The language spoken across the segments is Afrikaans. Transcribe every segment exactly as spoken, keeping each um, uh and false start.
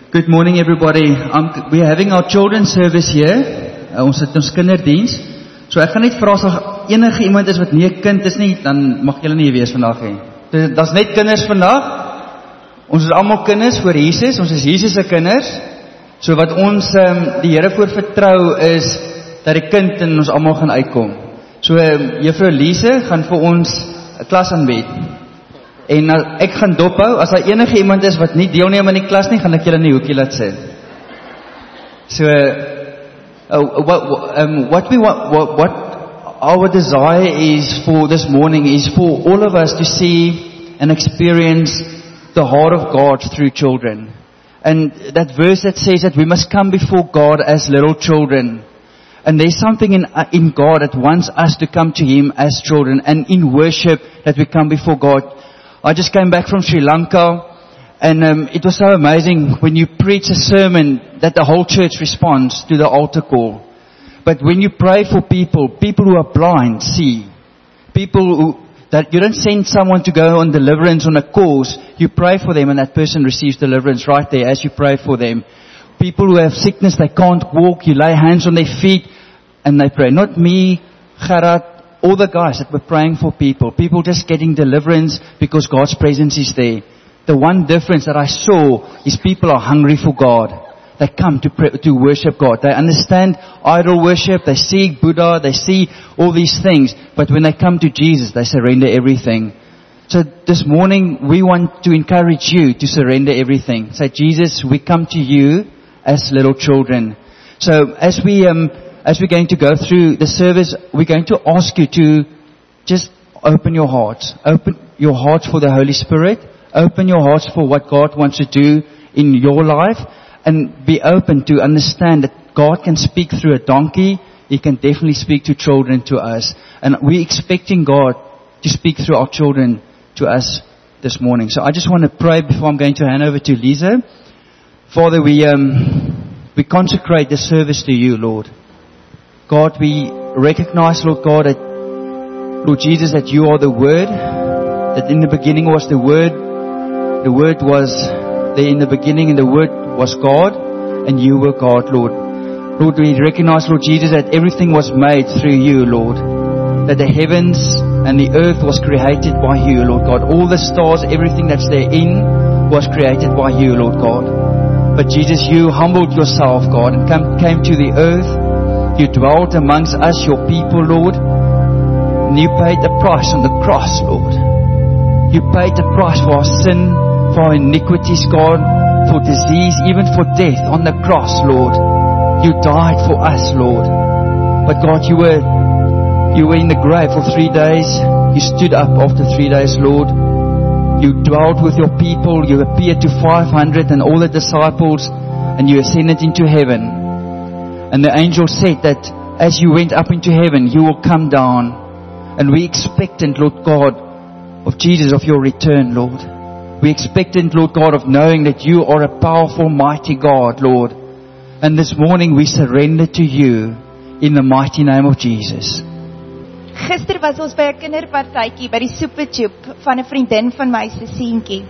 Good morning, everybody. Um, we are having our children's service here. Uh, ons het ons kinderdiens. So ek gaan net vra as daar enige iemand is wat nie 'n kind is nie, dan mag julle nie hier wees vandag nie. Daar's net kinders vandag. Ons is almal kinders voor Jesus. Ons is Jesus se kinders. So wat ons um, die Here voor vertrou is dat die kind in ons almal gaan uitkom. So um, Juffrou Lise gaan vir ons 'n klas aanbied. En uh, ek gaan dophou, as daar enige iemand is wat nie deelneem aan die klas nie, gaan ek julle in die hoekie laat sit. So, uh, uh, what, um, what we want, what, what our desire is for this morning is for all of us to see and experience the heart of God through children. And that verse that says that we must come before God as little children. And there's something in, uh, in God that wants us to come to Him as children, and in worship that we come before God. I just came back from Sri Lanka, and um, it was so amazing when you preach a sermon that the whole church responds to the altar call. But when you pray for people, people who are blind see. People who, that you don't send someone to go on deliverance on a course, you pray for them and that person receives deliverance right there as you pray for them. People who have sickness, they can't walk, you lay hands on their feet and they pray. Not me, Gerard, all the guys that were praying for people, people just getting deliverance because God's presence is there. The one difference that I saw is people are hungry for God. They come to pray, to worship God. They understand idol worship, they see Buddha, they see all these things, but when they come to Jesus, they surrender everything. So this morning, we want to encourage you to surrender everything. Say, Jesus, we come to you as little children. So as we um As we're going to go through the service, we're going to ask you to just open your hearts. Open your hearts for the Holy Spirit. Open your hearts for what God wants to do in your life. And be open to understand that God can speak through a donkey. He can definitely speak to children, to us. And we're expecting God to speak through our children to us this morning. So I just want to pray before I'm going to hand over to Lisa. Father, we, um, we consecrate the service to you, Lord. God, we recognize, Lord God, that, Lord Jesus, that you are the Word, that in the beginning was the Word, the Word was there in the beginning, and the Word was God, and you were God, Lord. Lord, we recognize, Lord Jesus, that everything was made through you, Lord, that the heavens and the earth was created by you, Lord God. All the stars, everything that's therein was created by you, Lord God. But Jesus, you humbled yourself, God, and come, came to the earth. You dwelt amongst us, your people, Lord. And you paid the price on the cross, Lord. You paid the price for our sin, for our iniquities, God, for disease, even for death on the cross, Lord. You died for us, Lord. But God, you were, you were in the grave for three days. You stood up after three days, Lord. You dwelt with your people. You appeared to five hundred and all the disciples, and you ascended into heaven. And the angel said that as you went up into heaven, you will come down. And we expectant, Lord God, of Jesus, of your return, Lord. We expectant, Lord God, of knowing that you are a powerful, mighty God, Lord. And this morning we surrender to you in the mighty name of Jesus. Gister was ons by 'n kinderpartytjie by die Soepechoep van 'n vriendin van my se seentjie.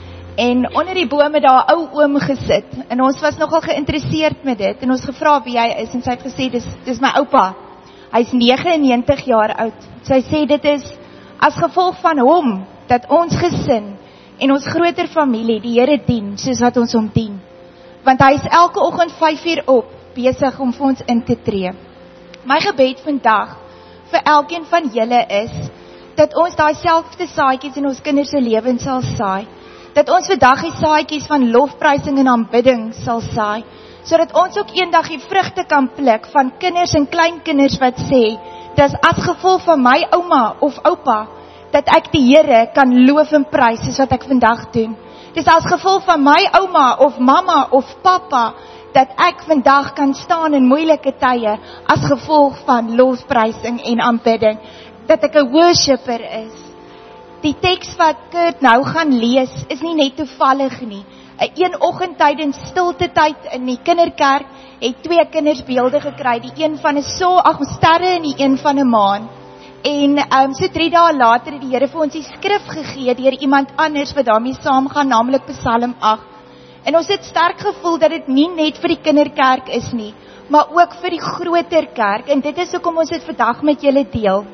En onder die boom het daar 'n ou oom gesit, en ons was nogal geïnteresseerd met dit, en ons gevra wie hy is, en sy het gesê, dis, dis my oupa, hy is negenennegentig jaar oud. Sy sê, dit is as gevolg van hom, dat ons gesin, en ons groter familie, die Here dien, soos wat ons hom dien. Want hy is elke oggend vyf uur op, besig om vir ons in te tree. My gebed vandag, vir elkeen van julle is, dat ons daai selfde saadjies in ons kinders se lewens sal saai, dat ons vandag die saadjies van lofprysing en aanbidding sal saai, sodat ons ook eendag die vrugte kan pluk van kinders en kleinkinders wat sê, dat as gevolg van my ouma of oupa, dat ek die Here kan loof en prys, soos wat ek vandag doen. Dis as gevolg van my ouma of mamma of papa, dat ek vandag kan staan in moeilike tye, as gevolg van lofprysing en aanbidding, dat ek 'n worshipper is. Die teks wat Kurt nou gaan lees, is nie net toevallig nie. Een oggend tydens stilte tyd in die kinderkerk, het twee kinders beelde gekry, die een van 'n so, ag, sterre en die een van 'n maan. En um, so drie dae later het die Here vir ons die skrif gegee deur iemand anders wat daarmee saamgaan, naamlik Psalm agt. En ons het sterk gevoel dat dit nie net vir die kinderkerk is nie, maar ook vir die groter kerk. En dit is hoekom ons dit vandag met julle deel.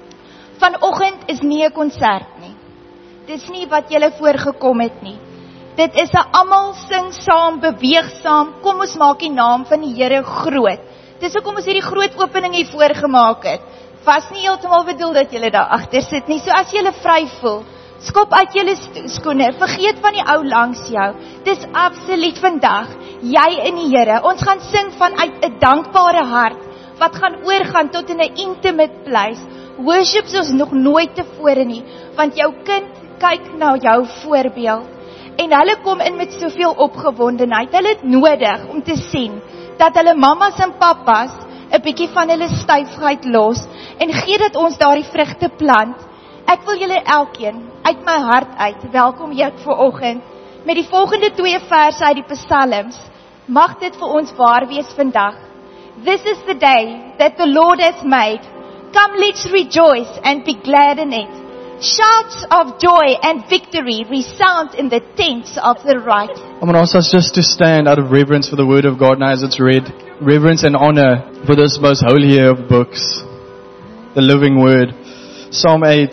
Vanoggend is nie 'n konsert nie. Dis nie wat julle voorgekom het nie. Dit is 'n almal sing saam, beweeg saam, kom ons maak die naam van die Here groot. Dis hoekom ons hierdie groot opening hier voorgemaak het. Was nie heeltemal bedoel dat julle daar agter sit nie. So as julle vry voel, skop uit julle skoene, vergeet van die ou langs jou. Dis absoluut vandag, jy in die Here. Ons gaan sing vanuit 'n dankbare hart, wat gaan oorgaan tot in 'n intimate place. Worship soos nog nooit tevore nie, want jou kind kyk na jou voorbeeld. En hulle kom in met soveel opgewondenheid. Hulle het nodig om te sien dat hulle mammas en pappas 'n bietjie van hulle styfheid los en gee dat ons daardie vrugte plant. Ek wil julle elkeen uit my hart uit welkom heet vanoggend met die volgende twee verse uit die Psalms. Mag dit vir ons waar wees vandag. This is the day that the Lord has made. Come, let's rejoice and be glad in it. Shouts of joy and victory resound in the tents of the right. I'm going to ask us just to stand out of reverence for the word of God now as it's read. Reverence and honor for this most holy of books, the living word. Psalm eight.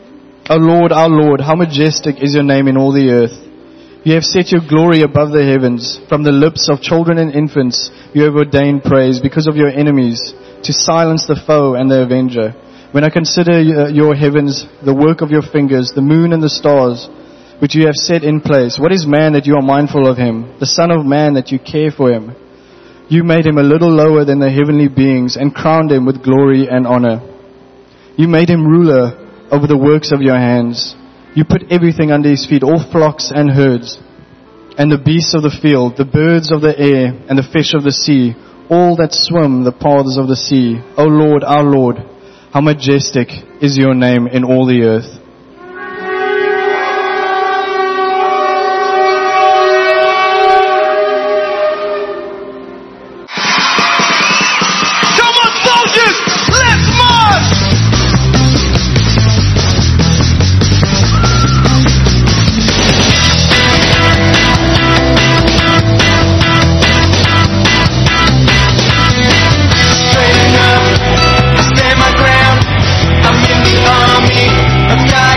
O Lord, our Lord, how majestic is your name in all the earth. You have set your glory above the heavens. From the lips of children and infants you have ordained praise because of your enemies, to silence the foe and the avenger. When I consider your heavens, the work of your fingers, the moon and the stars, which you have set in place, what is man that you are mindful of him, the son of man that you care for him? You made him a little lower than the heavenly beings and crowned him with glory and honor. You made him ruler over the works of your hands. You put everything under his feet, all flocks and herds, and the beasts of the field, the birds of the air, and the fish of the sea, all that swim the paths of the sea. O Lord, our Lord, how majestic is your name in all the earth. Stand my ground. I'm in the army of God.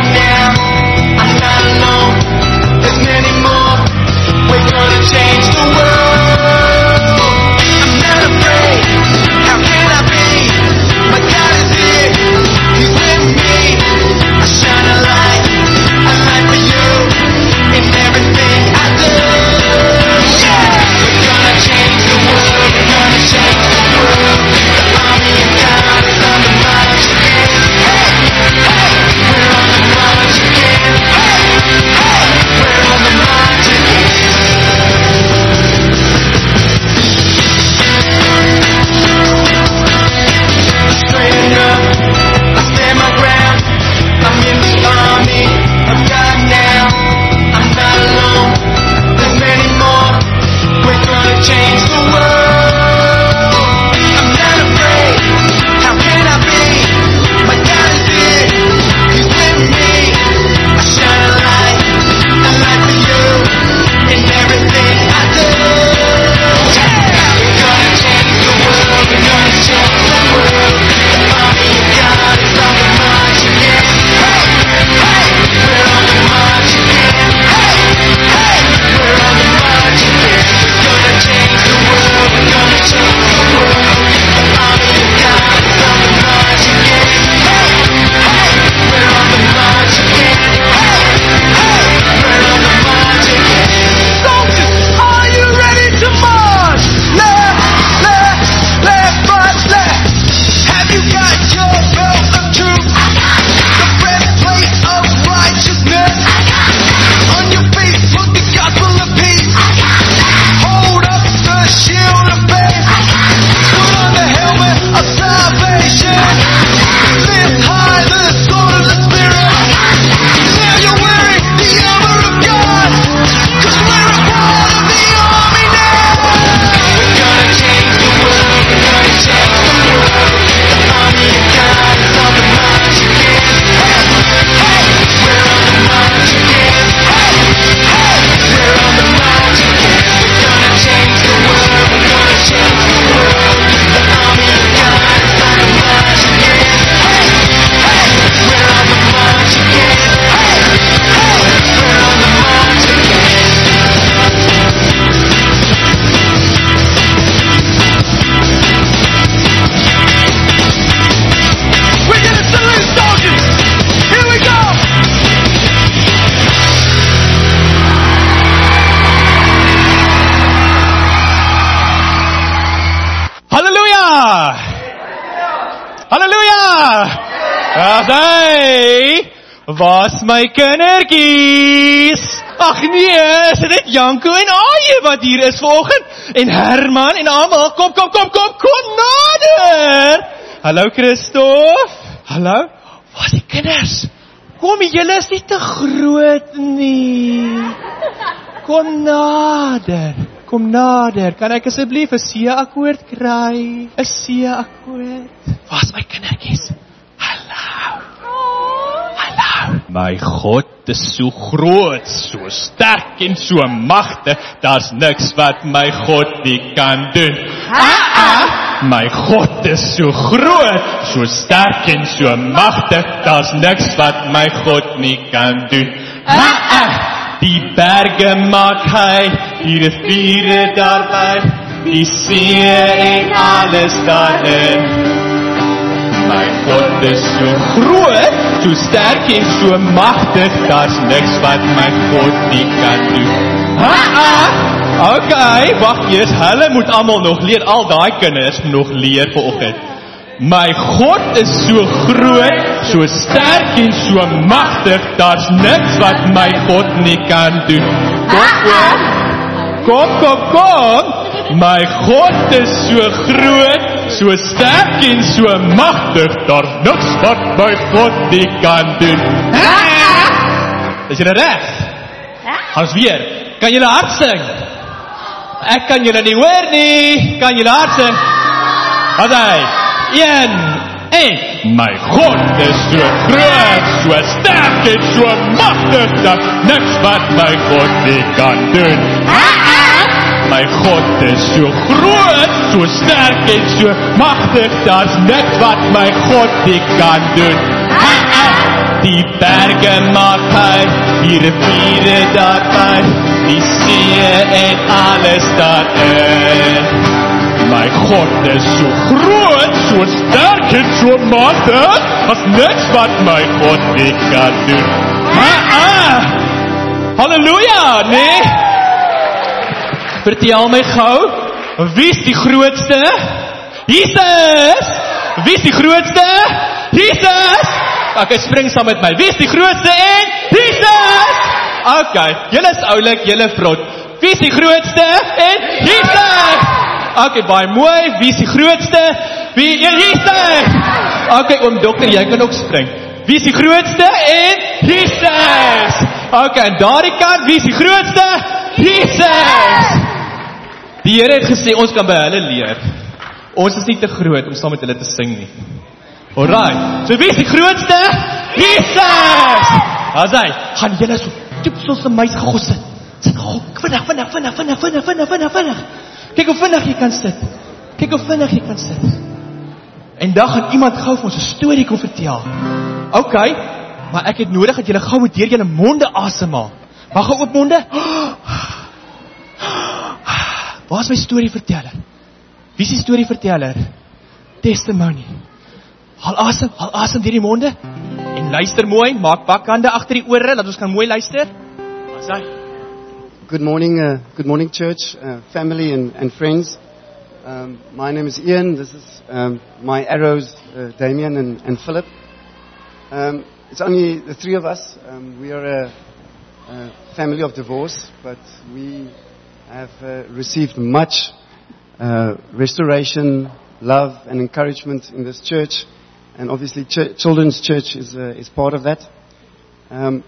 Waar's my kindertjies? Ag nee, is dit Janko en Aje wat hier is vanoggend? En Herman en almal, kom, kom, kom, kom, kom nader! Hallo Christof? Hallo? Waar's die kinders? Kom, julle is nie te groot nie. Kom nader. Kom nader. Kan ek asseblief 'n C-akkoord kry? 'n C-akkoord. Waar's my kindertjies? Hallo. Hallo. My God is so groot, so sterk en so magtig. Daar's niks wat my God nie kan doen. Ah, ah. My God is so groot, so sterk en so magtig. Daar's niks wat my God nie kan doen. Ah, ah. Die berge maak hy, die riviere daarby, die see en alles daarin. My God is so groot, so sterk en so magtig, daar's niks wat my God nie kan doen. Ha, ah, okay, wacht eers, hulle moet almal nog leer, al daai kinders moet nog leer vanoggend. My God is so groot, so sterk en so magtig, daar's niks wat my God nie kan doen. Kom, kom, kom, kom, kom. My God is so groot, so sterk en so magtig, daar's niks wat my God nie kan doen. Is julle reg? Ons weer, kan julle hard sing? Ek kan julle nie hoor nie, kan julle hard sing? Wat hy? Een, een. My God is so groot, so sterk en so magtig, dat niks wat my God nie kan doen. My God is so groot, so sterk en so magtig, daar's niks wat my God nie kan doen. Die berge maak hy, die riviere daarby, die see en alles daarin. My God is so groot, so sterk en so magtig, as niks wat my God nie kan doen. Ah, ah. Halleluja, nee? Vertel my gou, wie is die grootste? Jesus! Wie is die grootste? Jesus! Ok, spring saam met my. Wie is die grootste en? Jesus! Ok, julle is oulik, julle vrot. Wie is die grootste en? Jesus! Ok, baie mooi. Wie is die grootste? Wie? Jesus! Ok, oom dokter, jy kan ook spring. Wie is die grootste en? Jesus! Ok, en daardie kant, wie is die grootste? Jesus! Die Here het gesê, ons kan by hulle leer. Ons is nie te groot om saam met hulle te sing nie. Alright, so wie is die grootste? Jesus! As hy, gaan julle so, toep soos een muis gegos sit. Sit, oh, vinnig, vinnig, vinnig, vinnig, vinnig, vinnig, vinnig, vinnig. Kyk hoe vinnig jy kan sit. Kyk hoe vinnig jy kan sit. En dan gaan iemand gou vir ons 'n storie kom vertel. Ok, maar ek het nodig dat julle gou moet deur julle monde asemhaal. Mag gou oop monde. Waar is my storieverteller? Wie is die storieverteller? Testimony. Haal asem, haal asem deur die monde. En luister mooi, maak bakhande agter die ore, dat ons kan mooi luister. Wat sê? Good morning, uh, good morning church, uh, family and, and friends. Um, my name is Ian, this is um, my arrows, uh, Damien and, and Philip. Um, it's only the three of us. Um, we are a, a family of divorce, but we have uh, received much uh, restoration, love and encouragement in this church. And obviously ch- Children's Church is, uh, is part of that. Um,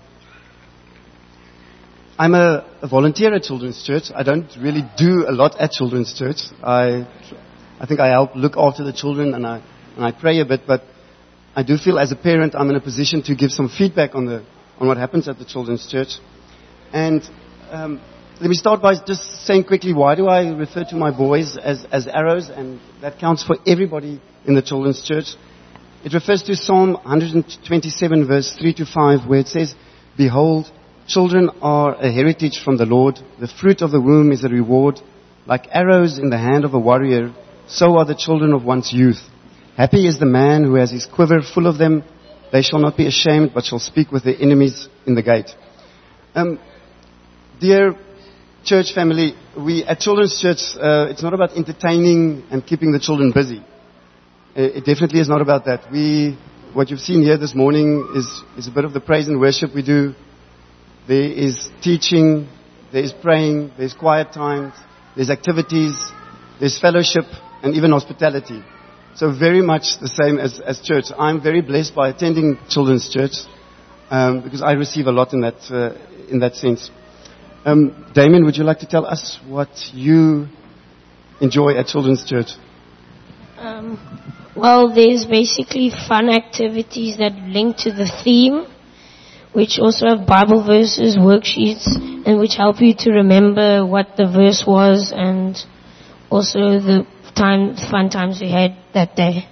I'm a, a volunteer at Children's Church. I don't really do a lot at Children's Church. I, I think I help look after the children and I, and I pray a bit, but I do feel as a parent I'm in a position to give some feedback on, the, on what happens at the Children's Church. And um, let me start by just saying quickly, why do I refer to my boys as, as arrows? And that counts for everybody in the Children's Church. It refers to Psalm one twenty-seven verse three to five, where it says, "Behold, children are a heritage from the Lord. The fruit of the womb is a reward. Like arrows in the hand of a warrior, so are the children of one's youth. Happy is the man who has his quiver full of them. They shall not be ashamed, but shall speak with their enemies in the gate." Um, dear church family, we at Children's Church, uh, it's not about entertaining and keeping the children busy. It definitely is not about that. We what you've seen here this morning is, is a bit of the praise and worship we do. There is teaching, there is praying, there's quiet times, there's activities, there's fellowship, and even hospitality. So very much the same as, as church. I'm very blessed by attending children's church um, because I receive a lot in that uh, in that sense. Um, Damien, would you like to tell us what you enjoy at children's church? Um, well, there's basically fun activities that link to the theme, which also have Bible verses, worksheets, and which help you to remember what the verse was, and also the time, fun times we had that day.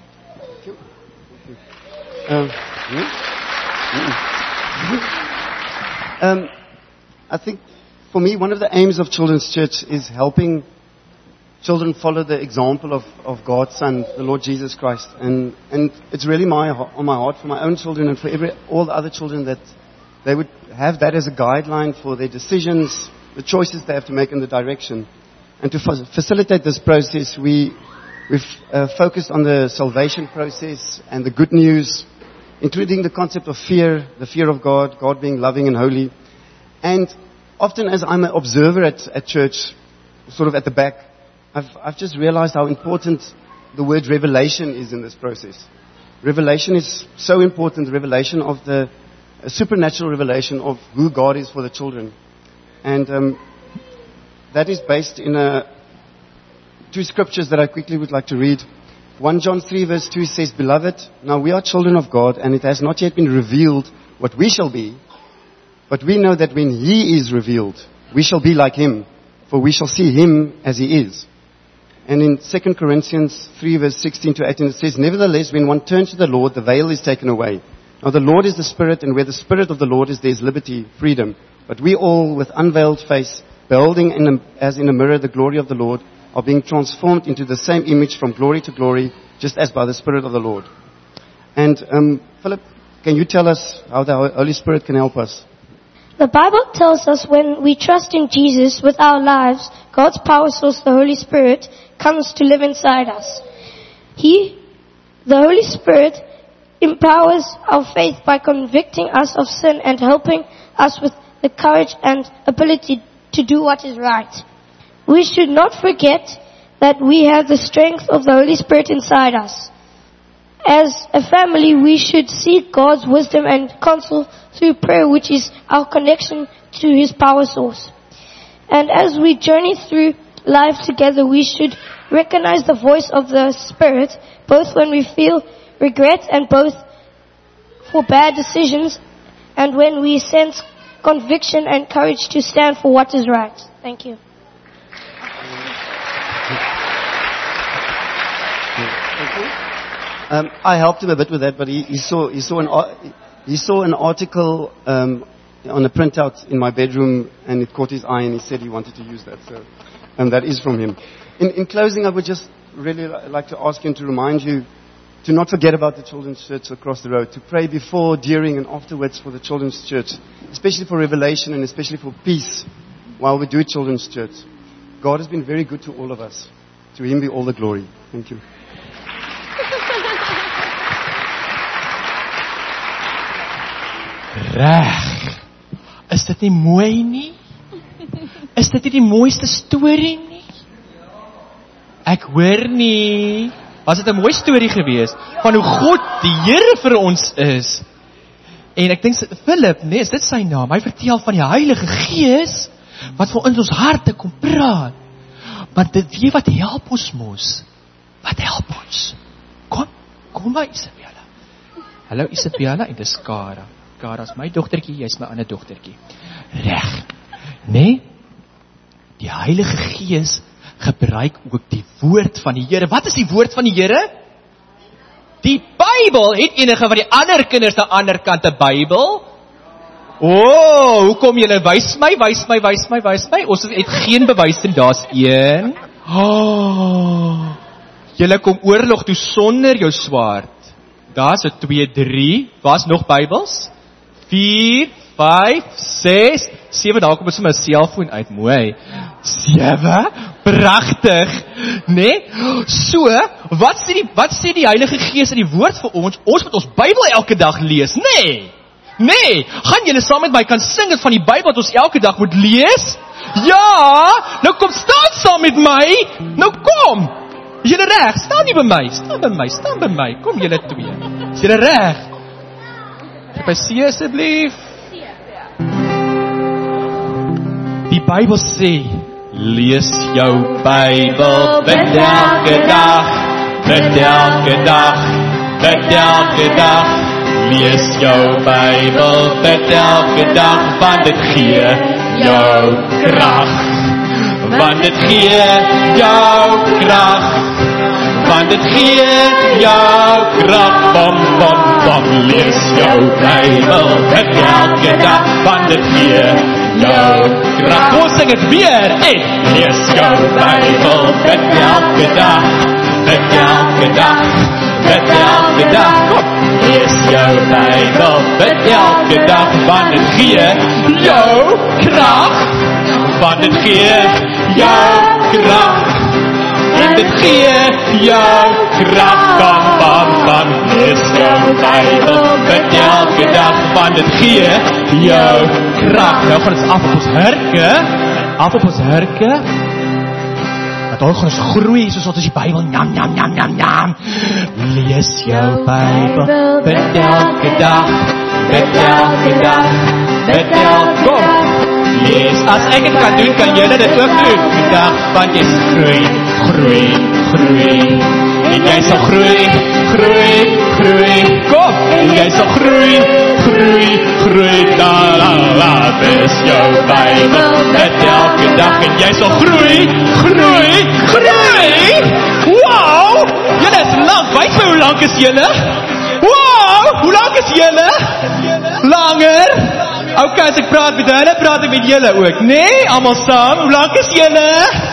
Um, um, I think for me, one of the aims of children's church is helping children follow the example of, of God's Son, the Lord Jesus Christ. And, and it's really my, on my heart for my own children and for every, all the other children that they would have that as a guideline for their decisions, the choices they have to make in the direction. And to fa- facilitate this process, we, we've uh, focused on the salvation process and the good news, including the concept of fear, the fear of God, God being loving and holy. And often as I'm an observer at, at church, sort of at the back, I've, I've just realized how important the word revelation is in this process. Revelation is so important, the revelation of the a supernatural revelation of who God is for the children. And um, that is based in a, two scriptures that I quickly would like to read. First John three verse two says, Beloved, now we are children of God, and it has not yet been revealed what we shall be, but we know that when He is revealed, we shall be like Him, for we shall see Him as He is. And in Second Corinthians three verse sixteen to eighteen it says, Nevertheless, when one turns to the Lord, the veil is taken away. Now the Lord is the Spirit, and where the Spirit of the Lord is, there is liberty, freedom. But we all, with unveiled face, beholding in a, as in a mirror the glory of the Lord, are being transformed into the same image from glory to glory, just as by the Spirit of the Lord. And um, Philip, can you tell us how the Holy Spirit can help us? The Bible tells us when we trust in Jesus with our lives, God's power source, the Holy Spirit, comes to live inside us. He, the Holy Spirit, empowers our faith by convicting us of sin and helping us with the courage and ability to do what is right. We should not forget that we have the strength of the Holy Spirit inside us. As a family, we should seek God's wisdom and counsel through prayer, which is our connection to His power source. And as we journey through life together, we should recognize the voice of the Spirit, both when we feel regret and both for bad decisions, and when we sense conviction and courage to stand for what is right. Thank you. Um, I helped him a bit with that, but he, he saw he saw an he saw an article um, on a printout in my bedroom, and it caught his eye, and he said he wanted to use that. So, and that is from him. In, in closing, I would just really li- like to ask you to remind you to not forget about the children's church across the road, to pray before, during, and afterwards for the children's church, especially for revelation and especially for peace while we do children's church. God has been very good to all of us. To Him be all the glory. Thank you. Reg. Is dit nie mooi nie? Is dit nie die mooiste storie nie? Ek hoor nie. Was dit 'n mooi storie geweest van hoe God die Here vir ons is. En ek dink Philip, nee, is dit sy naam? Hy vertel van die Heilige Gees wat vir ons harte kom praat. Maar dit weet wat help ons mos? Wat help ons? Kom, kom by Isabella. Hallo Isabella en dis Kara. Kara is my dogtertjie, jy's my ander dogtertjie. Reg. Nee? Die Heilige Gees gebruik ook die woord van die Here. Wat is die woord van die Here? Die Bybel. Het enige van die ander kinders aan die ander kant 'n Bybel? O, oh, hoekom julle wys my, wys my, wys my, wys my? Ons het geen bewys en daar's een. Oh. Julle kom oorlog toe sonder jou swaard. Daar's 'n twee, drie. Waar's nog Bybels? vier, vyf, ses, sewe. Daar kom ons sommer 'n selfoon uit. Mooi. sewe. Pragtig. Nee? So, wat sê die wat sê die Heilige Gees in die woord vir ons? Ons moet ons Bybel elke dag lees, nee. Nee, gaan julle saam met my kan sing dit van die Bybel wat ons elke dag moet lees? Ja, nou kom staan saam met my. Nou kom. Is julle reg? Staan nie by my, staan by my, staan by my. Kom julle twee. Is julle reg? By C asseblief. Die Bybel sê, lees jou Bybel, bid elke dag, bid elke dag, bid elke dag. Lees jou Bybel, bid elke dag, want dit gee jou krag. Want dit gee jou krag. Want dit gee jou krag. Bam, bam, bam. Lees jou Bybel, bid elke dag, want dit gee jou krag. Ons sing het weer, hey. Lees jou Bybel, bid elke dag, bid elke dag, bid elke dag. Kom. Lees jou Bybel, bid elke dag, want dit gee jou krag. Want dit gee jou krag. En dit gee jou krag. Bam, bam, bam. Lees jou Bybel, bid elke dag, want dit gee jou krag. Nou gaan ons af op ons hurke, af op ons hurke. Dan gaan ons groei soos wat ons die Bybel njam, njam, njam, njam, njam. Lees jou Bybel, bid elke dag, bid elke dag, bid elke dag. Lees, as ek het kan doen, kan julle dit ook doen. Vandag, want jy groei, groei, groei. En jy sal groei, groei, groei. Kom, en jy sal groei, groei, groei. La, la, la, dis jou Bybel, bid elke dag. En jy sal groei, groei, groei. Wow, julle is lang, weet my hoe lang is julle? Wow, hoe lang is julle? Langer? Ok, as ek praat met hulle, praat ek met julle ook. Nee, allemaal saam, hoe lang is julle?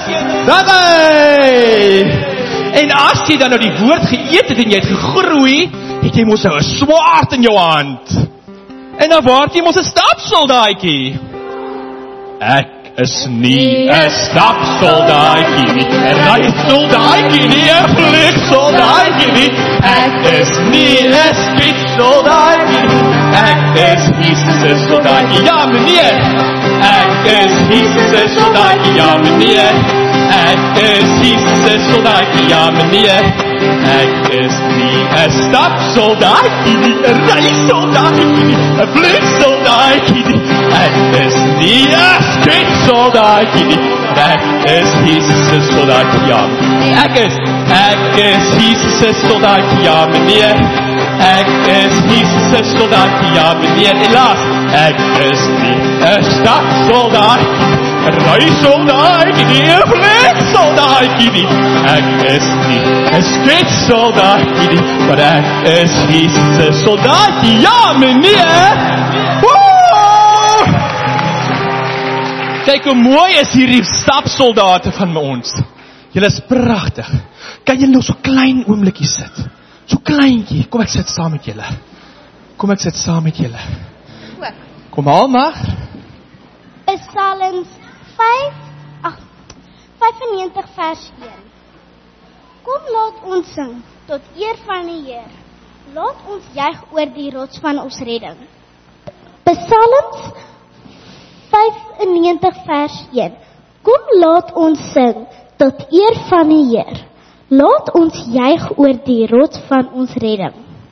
Daarbij! En as jy dan nou die woord geëet het en jy het gegroei, het jy mos nou 'n swaard in jou hand. En dan word jy mos 'n stapsoldaatjie. Ek is nie 'n stapsoldaatjie nie, 'n reissoldaatjie nie, 'n vliegsoldaatjie nie. Ek is nie 'n spietsoldaatjie nie. Ek is Jesus' soldaatjie, ja meneer. Ek is Jesus' soldaatjie, ja meneer. Ek is Jesus' soldaatjie, ja meneer. Ek is nie 'n stapsoldaatjie nie, 'n reissoldaatjie nie, 'n vliegsoldaatjie nie. Ek is nie 'n skietsoldaatjie nie. Ek is Jesus' soldaatjie, ja. Ek is, ek is Jesus' soldaatjie, ja meneer. Ek is Jesus' soldaatjie, ja meneer. Helaas, ek is nie 'n stapsoldaatjie, 'n reissoldaatjie nie, 'n vliegsoldaatjie nie. Ek is nie 'n skietsoldaatjie nie, maar ek is Jesus' soldaatjie, ja meneer. Woe! Kyk hoe mooi is hierdie stapsoldate van ons. Julle is pragtig. Kan julle nou so klein oomblikie sit? So kleintjie, kom ek sit saam met julle. Kom ek sit saam met julle. Kom Alma. Psalms vyf, ag, vyfennegentig vers een. Kom laat ons sing tot eer van die Heer. Laat ons juig oor die rots van ons redding. Psalms vyfennegentig vers een. Kom laat ons sing tot eer van die Heer. Laat ons juig oor die rots van ons redding.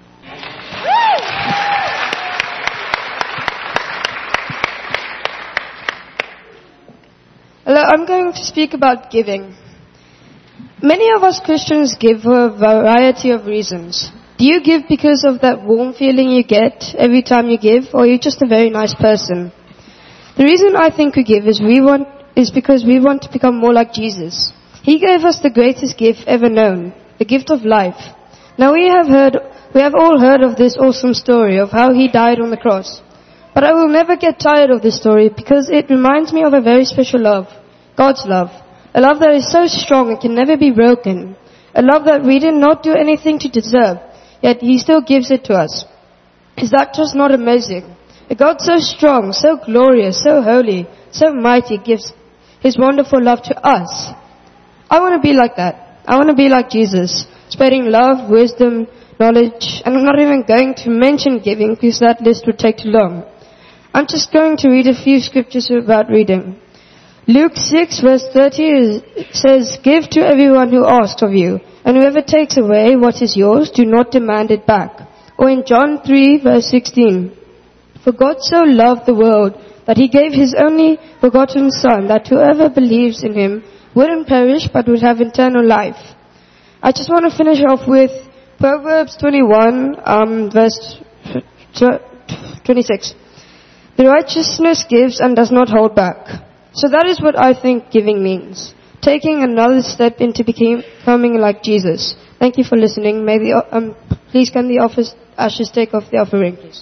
Hello, I'm going to speak about giving. Many of us Christians give for a variety of reasons. Do you give because of that warm feeling you get every time you give, or are you just a very nice person? The reason I think we give is we want is because we want to become more like Jesus. He gave us the greatest gift ever known, the gift of life. Now we have heard, we have all heard of this awesome story of how he died on the cross. But I will never get tired of this story because it reminds me of a very special love, God's love. A love that is so strong and can never be broken. A love that we did not do anything to deserve, yet he still gives it to us. Is that just not amazing? A God so strong, so glorious, so holy, so mighty gives his wonderful love to us. I want to be like that. I want to be like Jesus, spreading love, wisdom, knowledge, and I'm not even going to mention giving because that list would take too long. I'm just going to read a few scriptures about reading. Luke six verse thirty is, says, "Give to everyone who asks of you, and whoever takes away what is yours, do not demand it back." Or in John three verse sixteen, "For God so loved the world that he gave his only begotten Son, that whoever believes in him wouldn't perish but would have eternal life." I just want to finish off with Proverbs twenty-one um, verse twenty-six. "The righteousness gives and does not hold back." So that is what I think giving means. Taking another step into becoming like Jesus. Thank you for listening. May the, um, please can the office, ushers take off the offering, please.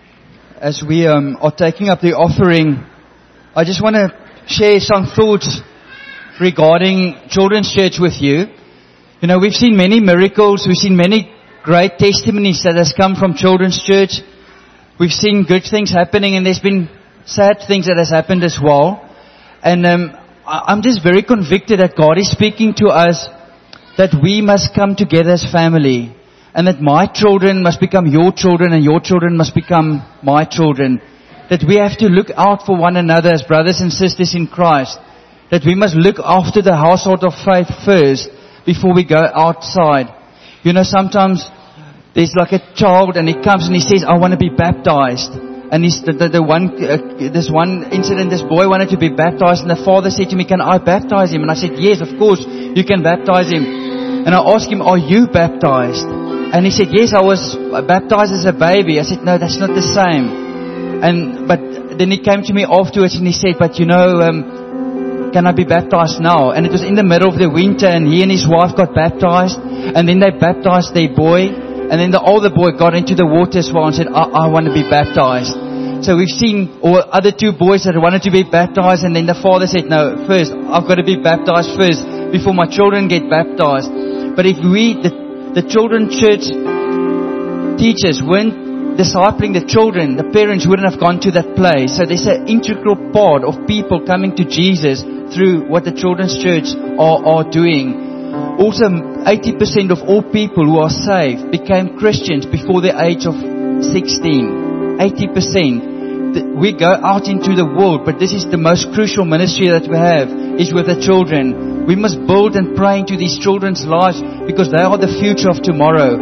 As we um, are taking up the offering, I just want to share some thoughts regarding Children's Church with you. You know, we've seen many miracles. We've seen many great testimonies that has come from Children's Church. We've seen good things happening, and there's been sad things that has happened as well. And um, I'm just very convicted that God is speaking to us that we must come together as family, and that my children must become your children and your children must become my children. That we have to look out for one another as brothers and sisters in Christ. That we must look after the household of faith first before we go outside. You know, sometimes there's like a child and he comes and he says, "I want to be baptized." And he's the, the, the one, uh, this one incident, this boy wanted to be baptized, and the father said to me, "Can I baptize him?" And I said, "Yes, of course, you can baptize him." And I asked him, "Are you baptized?" And he said, "Yes, I was baptized as a baby." I said, "No, that's not the same." And but then he came to me afterwards and he said, "But you know, um, can I be baptized now?" And it was in the middle of the winter, and he and his wife got baptized, and then they baptized their boy, and then the older boy got into the water as well and said, I, I want to be baptized." So we've seen or other two boys that wanted to be baptized, and then the father said, "No, first, I've got to be baptized first before my children get baptized." But if we, the, the children's church teachers, weren't discipling the children, the parents wouldn't have gone to that place. So there's an integral part of people coming to Jesus through what the children's church are, are doing. Also, eighty percent of all people who are saved became Christians before the age of sixteen. eighty percent. We go out into the world, but this is the most crucial ministry that we have, is with the children. We must build and pray into these children's lives because they are the future of tomorrow.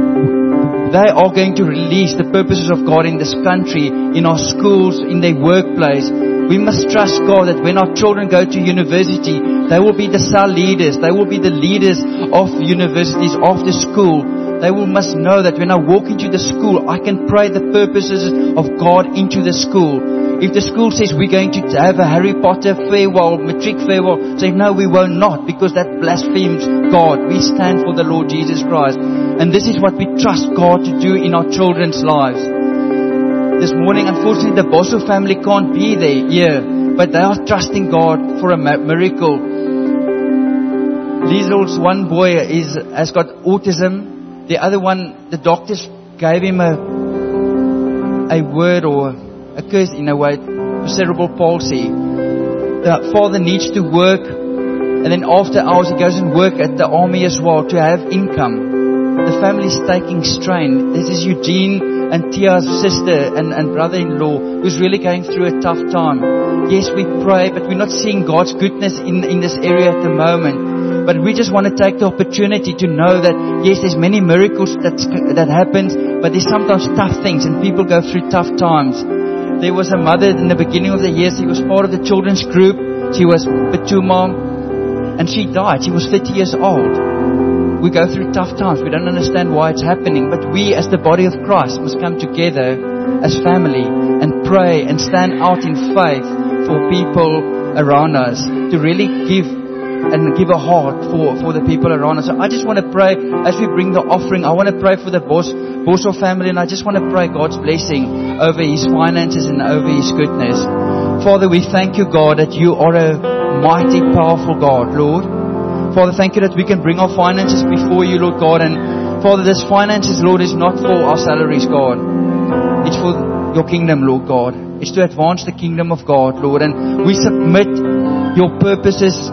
They are going to release the purposes of God in this country, in our schools, in their workplace. We must trust God that when our children go to university, they will be the cell leaders. They will be the leaders of universities, of the school. They will must know that when I walk into the school, I can pray the purposes of God into the school. If the school says we're going to have a Harry Potter farewell, matric farewell, say no, we will not, because that blasphemes God. We stand for the Lord Jesus Christ. And this is what we trust God to do in our children's lives. This morning, unfortunately, the Bosso family can't be there here, but they are trusting God for a miracle. Liesel's one boy is, has got autism. The other one, the doctors gave him a a word or a curse in a way, cerebral palsy. The father needs to work, and then after hours he goes and work at the army as well to have income. The family is taking strain. This is Eugene and Tia's sister and, and brother-in-law who's really going through a tough time. Yes, we pray, but we're not seeing God's goodness in, in this area at the moment. But we just want to take the opportunity to know that, yes, there's many miracles that, that happens, but there's sometimes tough things and people go through tough times. There was a mother in the beginning of the year, she was part of the children's group. She was Petuma, and she died. She was thirty years old. We go through tough times. We don't understand why it's happening, but we as the body of Christ must come together as family and pray and stand out in faith for people around us to really give and give a heart for, for the people around us. So I just want to pray as we bring the offering. I want to pray for the Bos, Bosso family, and I just want to pray God's blessing over his finances and over his goodness. Father, we thank you, God, that you are a mighty, powerful God, Lord. Father, thank you that we can bring our finances before you, Lord God. And Father, this finances, Lord, is not for our salaries, God. It's for your kingdom, Lord God. It's to advance the kingdom of God, Lord. And we submit your purposes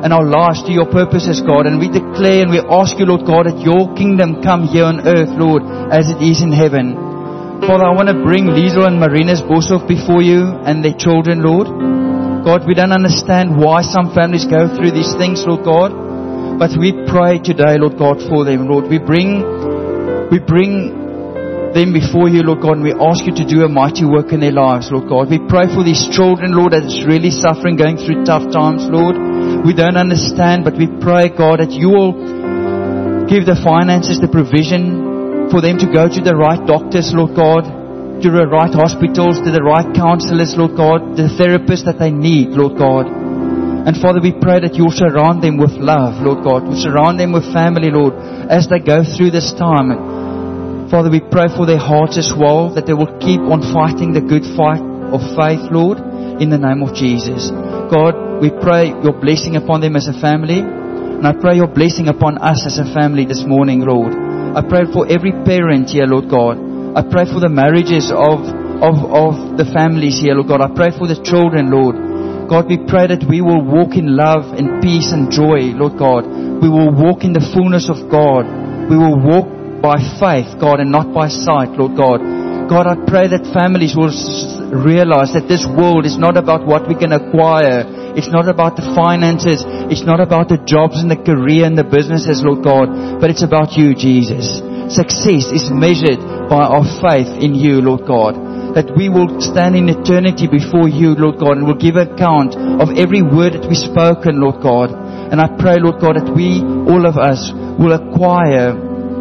and our lives to your purposes, God. And we declare and we ask you, Lord God, that your kingdom come here on earth, Lord, as it is in heaven. Father, I want to bring Liesel and Marina's Boshoff before you and their children, Lord. God, we don't understand why some families go through these things, Lord God. But we pray today, Lord God, for them, Lord. We bring, we bring them before you, Lord God, and we ask you to do a mighty work in their lives, Lord God. We pray for these children, Lord, that is really suffering, going through tough times, Lord. We don't understand, but we pray, God, that you will give the finances, the provision for them to go to the right doctors, Lord God, to the right hospitals, to the right counselors, Lord God, the therapists that they need, Lord God. And Father, we pray that you'll surround them with love, Lord God. You'll surround them with family, Lord, as they go through this time. Father, we pray for their hearts as well, that they will keep on fighting the good fight of faith, Lord, in the name of Jesus. God, we pray your blessing upon them as a family. And I pray your blessing upon us as a family this morning, Lord. I pray for every parent here, Lord God. I pray for the marriages of, of, of the families here, Lord God. I pray for the children, Lord. God, we pray that we will walk in love and peace and joy, Lord God. We will walk in the fullness of God. We will walk by faith, God, and not by sight, Lord God. God, I pray that families will realize that this world is not about what we can acquire. It's not about the finances. It's not about the jobs and the career and the businesses, Lord God. But it's about you, Jesus. Success is measured by our faith in you, Lord God. That we will stand in eternity before you, Lord God, and will give account of every word that we've spoken, Lord God. And I pray, Lord God, that we, all of us, will acquire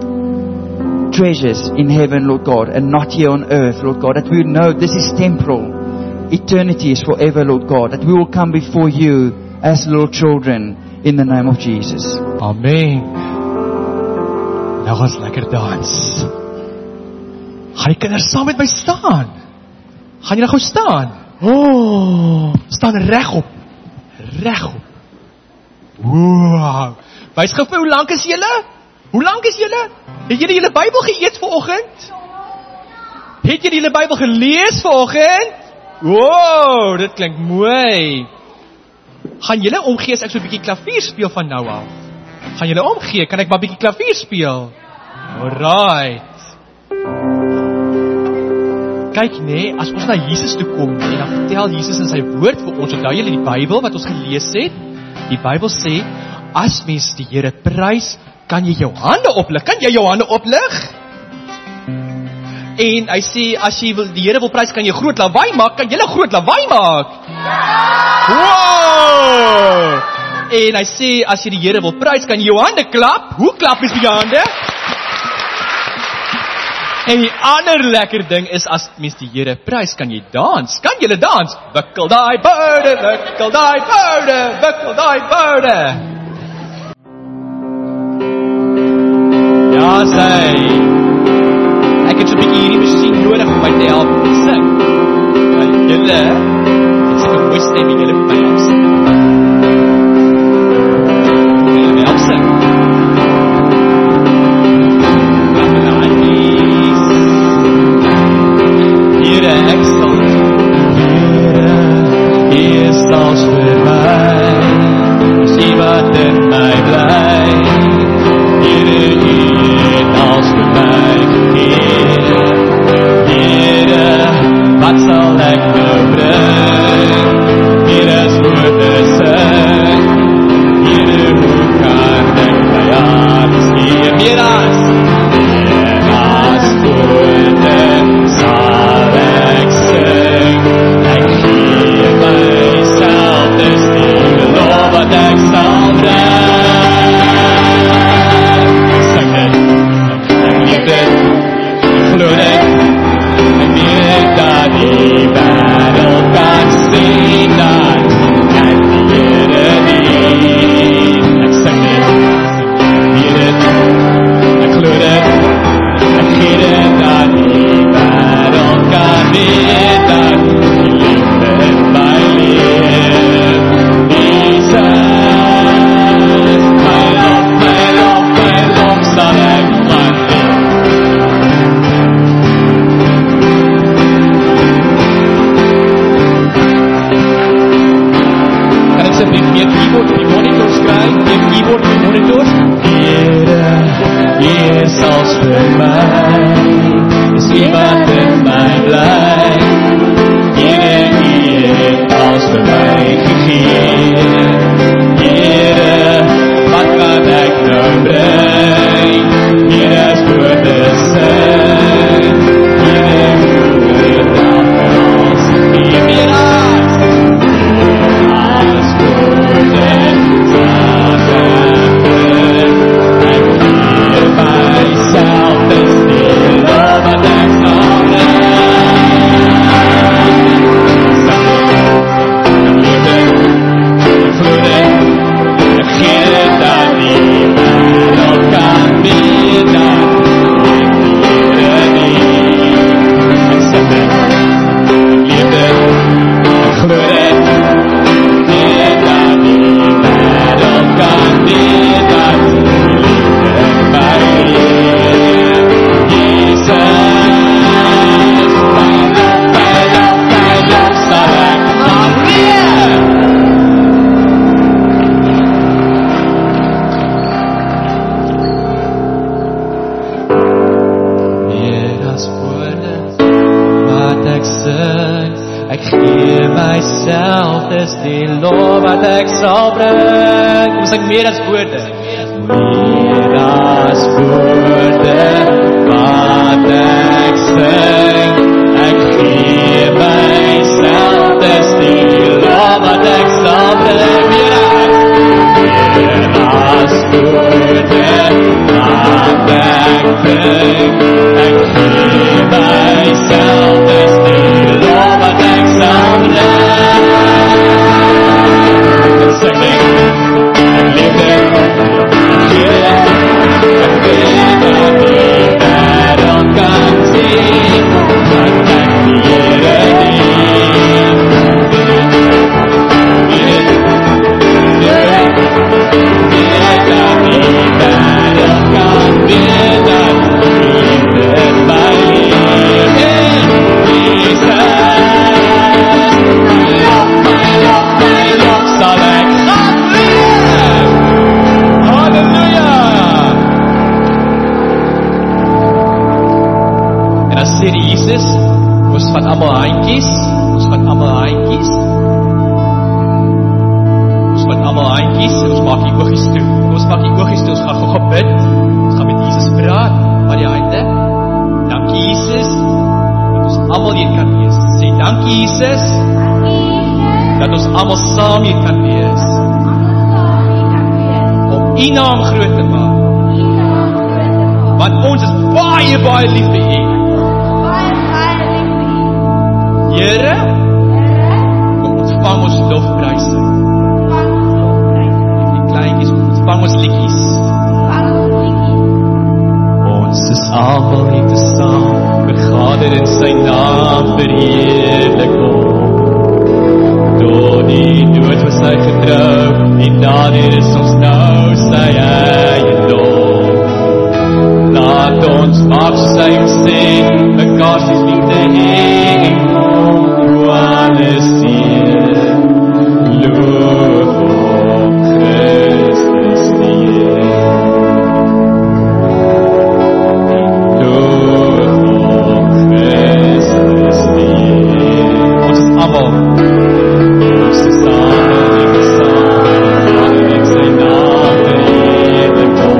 treasures in heaven, Lord God, and not here on earth, Lord God. That we know this is temporal. Eternity is forever, Lord God. That we will come before you as little children in the name of Jesus. Amen. Nou gaan ons lekker dans. Gaan die kinders saam met my staan? Gaan julle gou staan? Oh, staan regop. Regop. Wow. Wys gou vir hoe lank is julle? Hoe lank is julle? Het julle julle Bybel geëet vanoggend? Het julle julle Bybel gelees vanoggend? Wow, dit klink mooi. Gaan julle omgee as ek so 'n bietjie klavier speel van nou af? Gaan julle omgee? Kan ek maar 'n bietjie klavier speel? Alright. Kyk nee, as ons na Jesus toe kom en dan vertel Jesus in sy woord vir ons, onthou julle die Bybel wat ons gelees het? Die Bybel sê, as mens die Here prys, kan jy jou hande oplig. Kan jy jou hande oplig? En hy sê, as jy wil, die Here wil prys, kan jy groot lawaai maak. Kan jy groot lawaai maak? Wow! En hy sê, as jy die Here wil prys, kan jy jou hande klap. Hoe klap jy die hande? En die ander lekker ding is, as mens die Here prys, kan jy dans. Kan jy dans? Wikkel daai borde, wikkel daai borde, wikkel daai borde. Ja, sê. Ek het so 'n bietjie hierdie masjien nodig om my te help sing. Want julle, het sy 'n mooi stem en julle vir my help sing. Julle help sing. Here excellent, Here is als vir my, sê wat in my bly. Here is als vir my, Here, Here, wat sal ek nou bring? Here is woord in my, is U wat in my bly. Here U het alles vir my gegee. Here, wat kan ek nou bring? Here as woorde sing. Here hoe dan ons hier meer as. As woorde wat ek bring. Ek gee myself, dis die lof wat ek sal bring. Meer as woorde, meer as woorde, wat ek sing, ek gee myself, dis die lof wat ek sal bring. Meer as, meer as woorde, wat ek bring, ek gee myself, dis die lof wat ek sal bring. Sing it. Baie lief vir U. Baie lief vir U. Here, kom ontvang ons lofprysing. Ontvang ons lofprysing. Die kleintjies, ontvang ons liedjies. Ontvang ons liedjies. Ons is almal hier te saam, vergader in Sy naam verheerlik hom. Door die dood was Hy getrou, en daardeur is ons nou Sy eiendom. Laat ons maak sy sê, mekaar sy liefde heen, hoe alles sien, loof op Christus die Heer. Loof op Christus die Heer. Ons is allemaal, ons is allemaal in die saam, allemaal in sy naam verheerlik hom.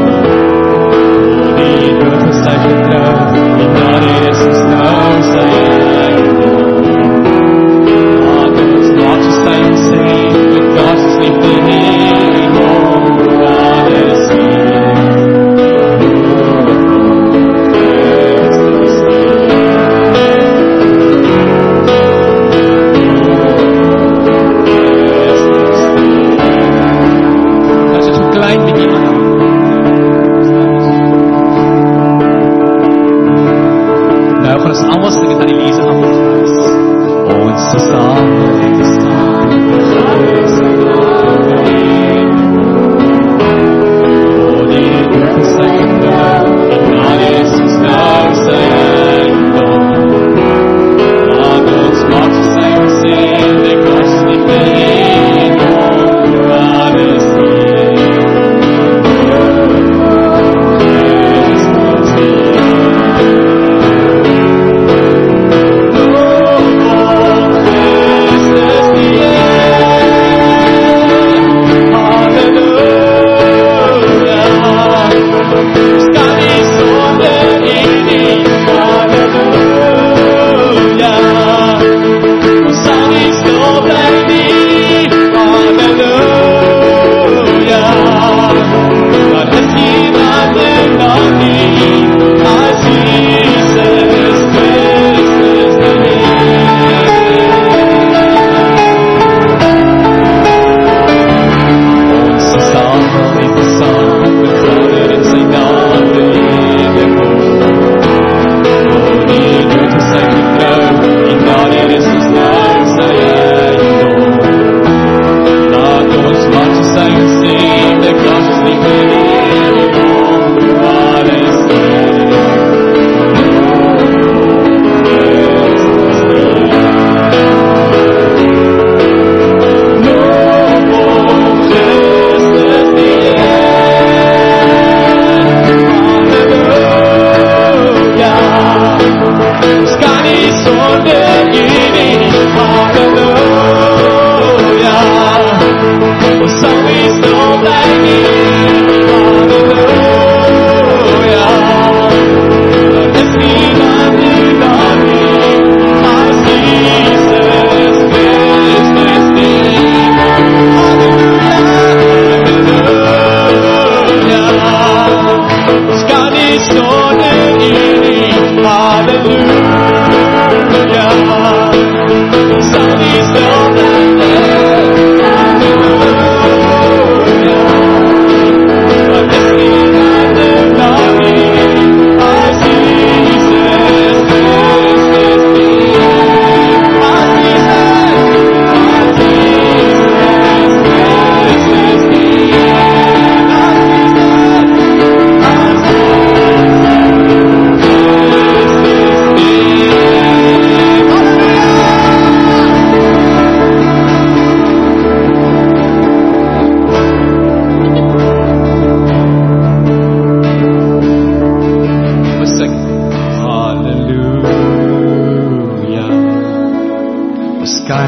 Sy getrou, en daar is ons nou sy eiendom.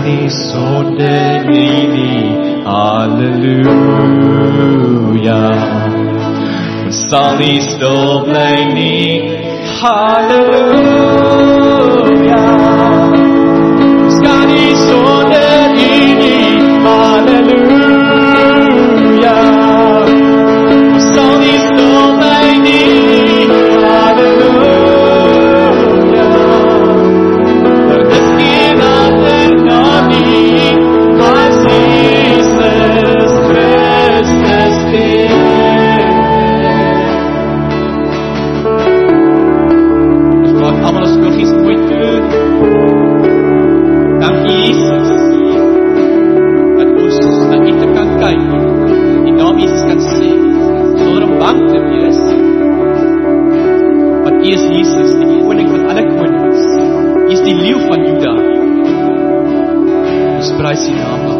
nie sonder U nie. Halleluja. Ons sal nie stil bly nie. Halleluja. Ons kan nie sonder U nie. Halleluja. Ons sal nie stil bly nie. Halleluja. Daar is geen ander naam nie as Jesus Christus die. Almal as oogies mooi toe. Dankie Jesus, dat ons na U te kan kyk, die naam Jesus kan sê, sonder om bang te wees, want U is Jesus, die koning van alle konings, U is die leeu van Juda, ons prys U naam daarvoor.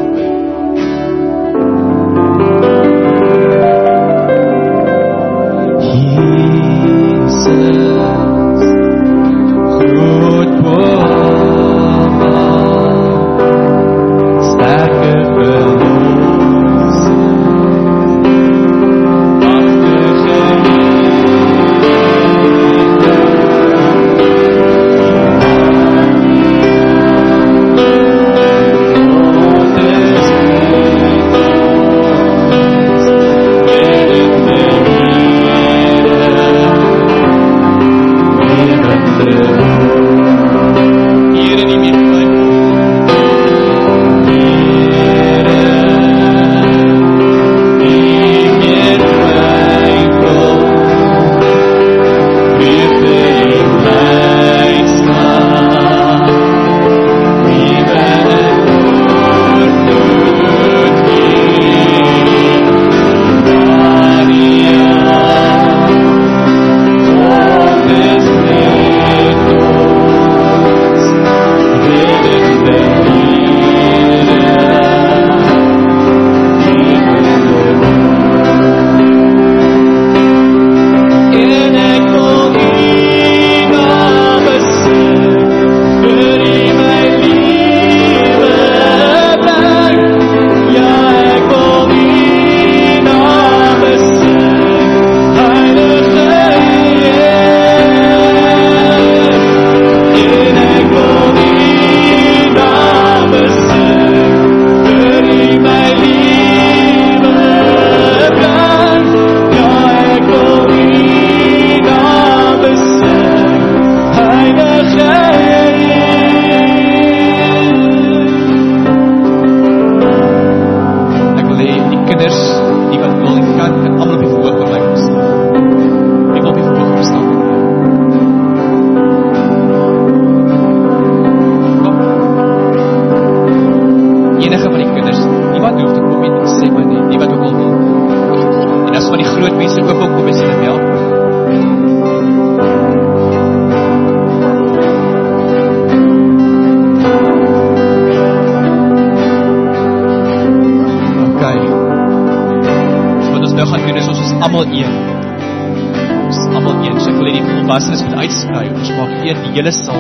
Die hele saal.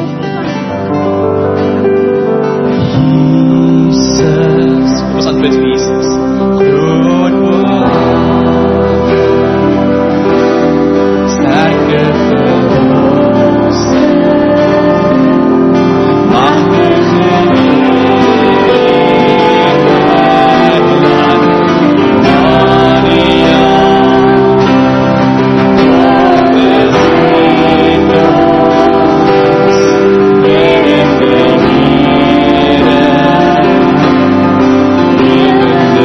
Jesus, ons aanbid Jesus. Groot woord, sterke verlos, machtige Even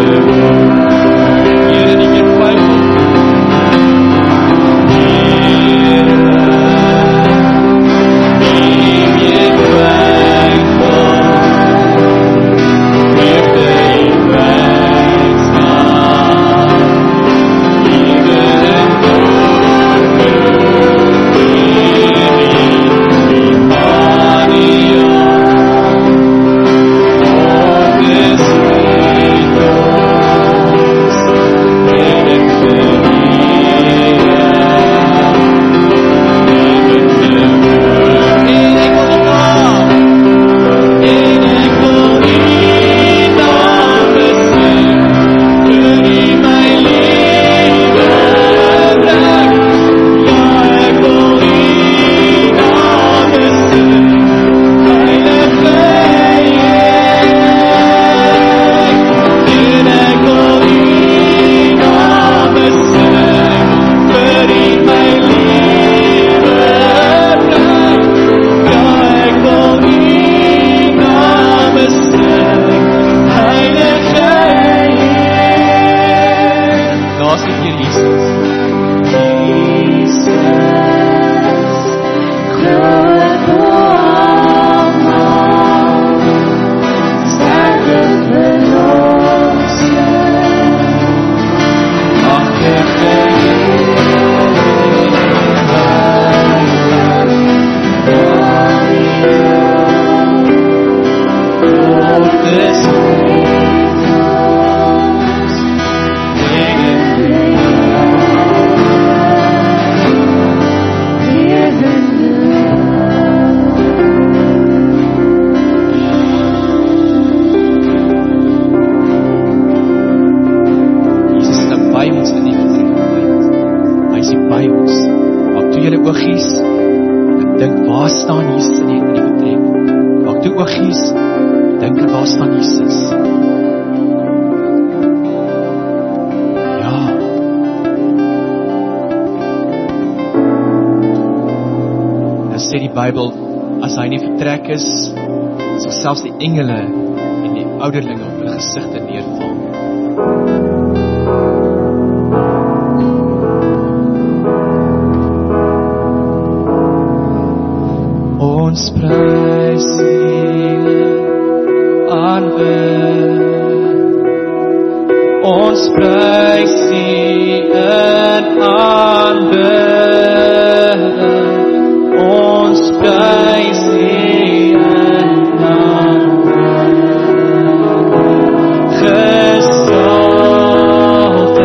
toe julle oogies dink, waar staan Jesus in die, in die vertrek? Maak toe oogies, dink, waar staan Jesus? Ja. Dan sê die Bybel, as hy in die vertrek is, sal selfs die engele en die ouderlinge op hulle gesigte neerval. Ons prys U, aanbid. Ons prys U en aanbid. Ons prys U en aanbid. Gesalfde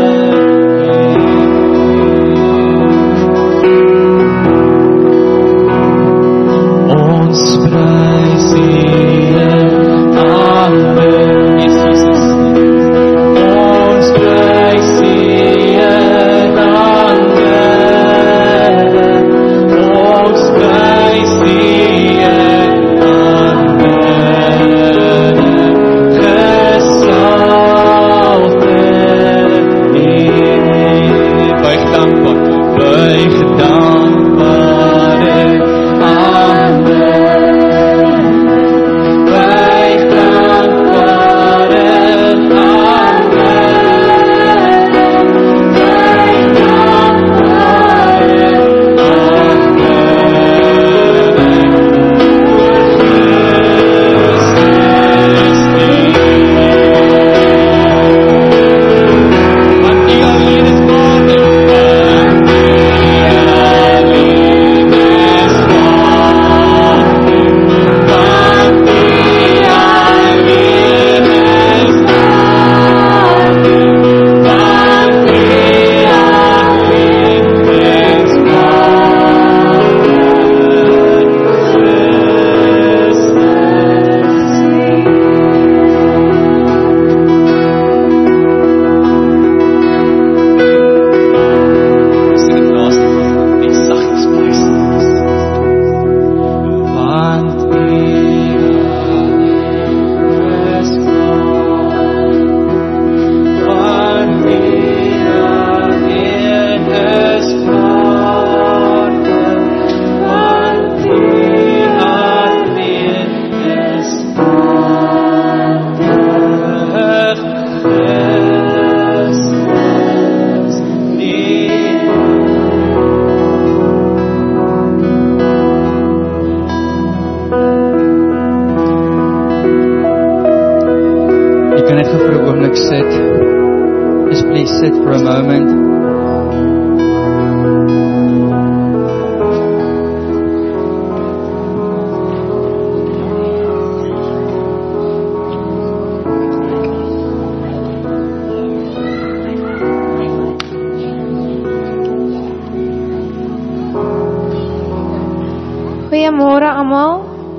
Goeiemôre almal.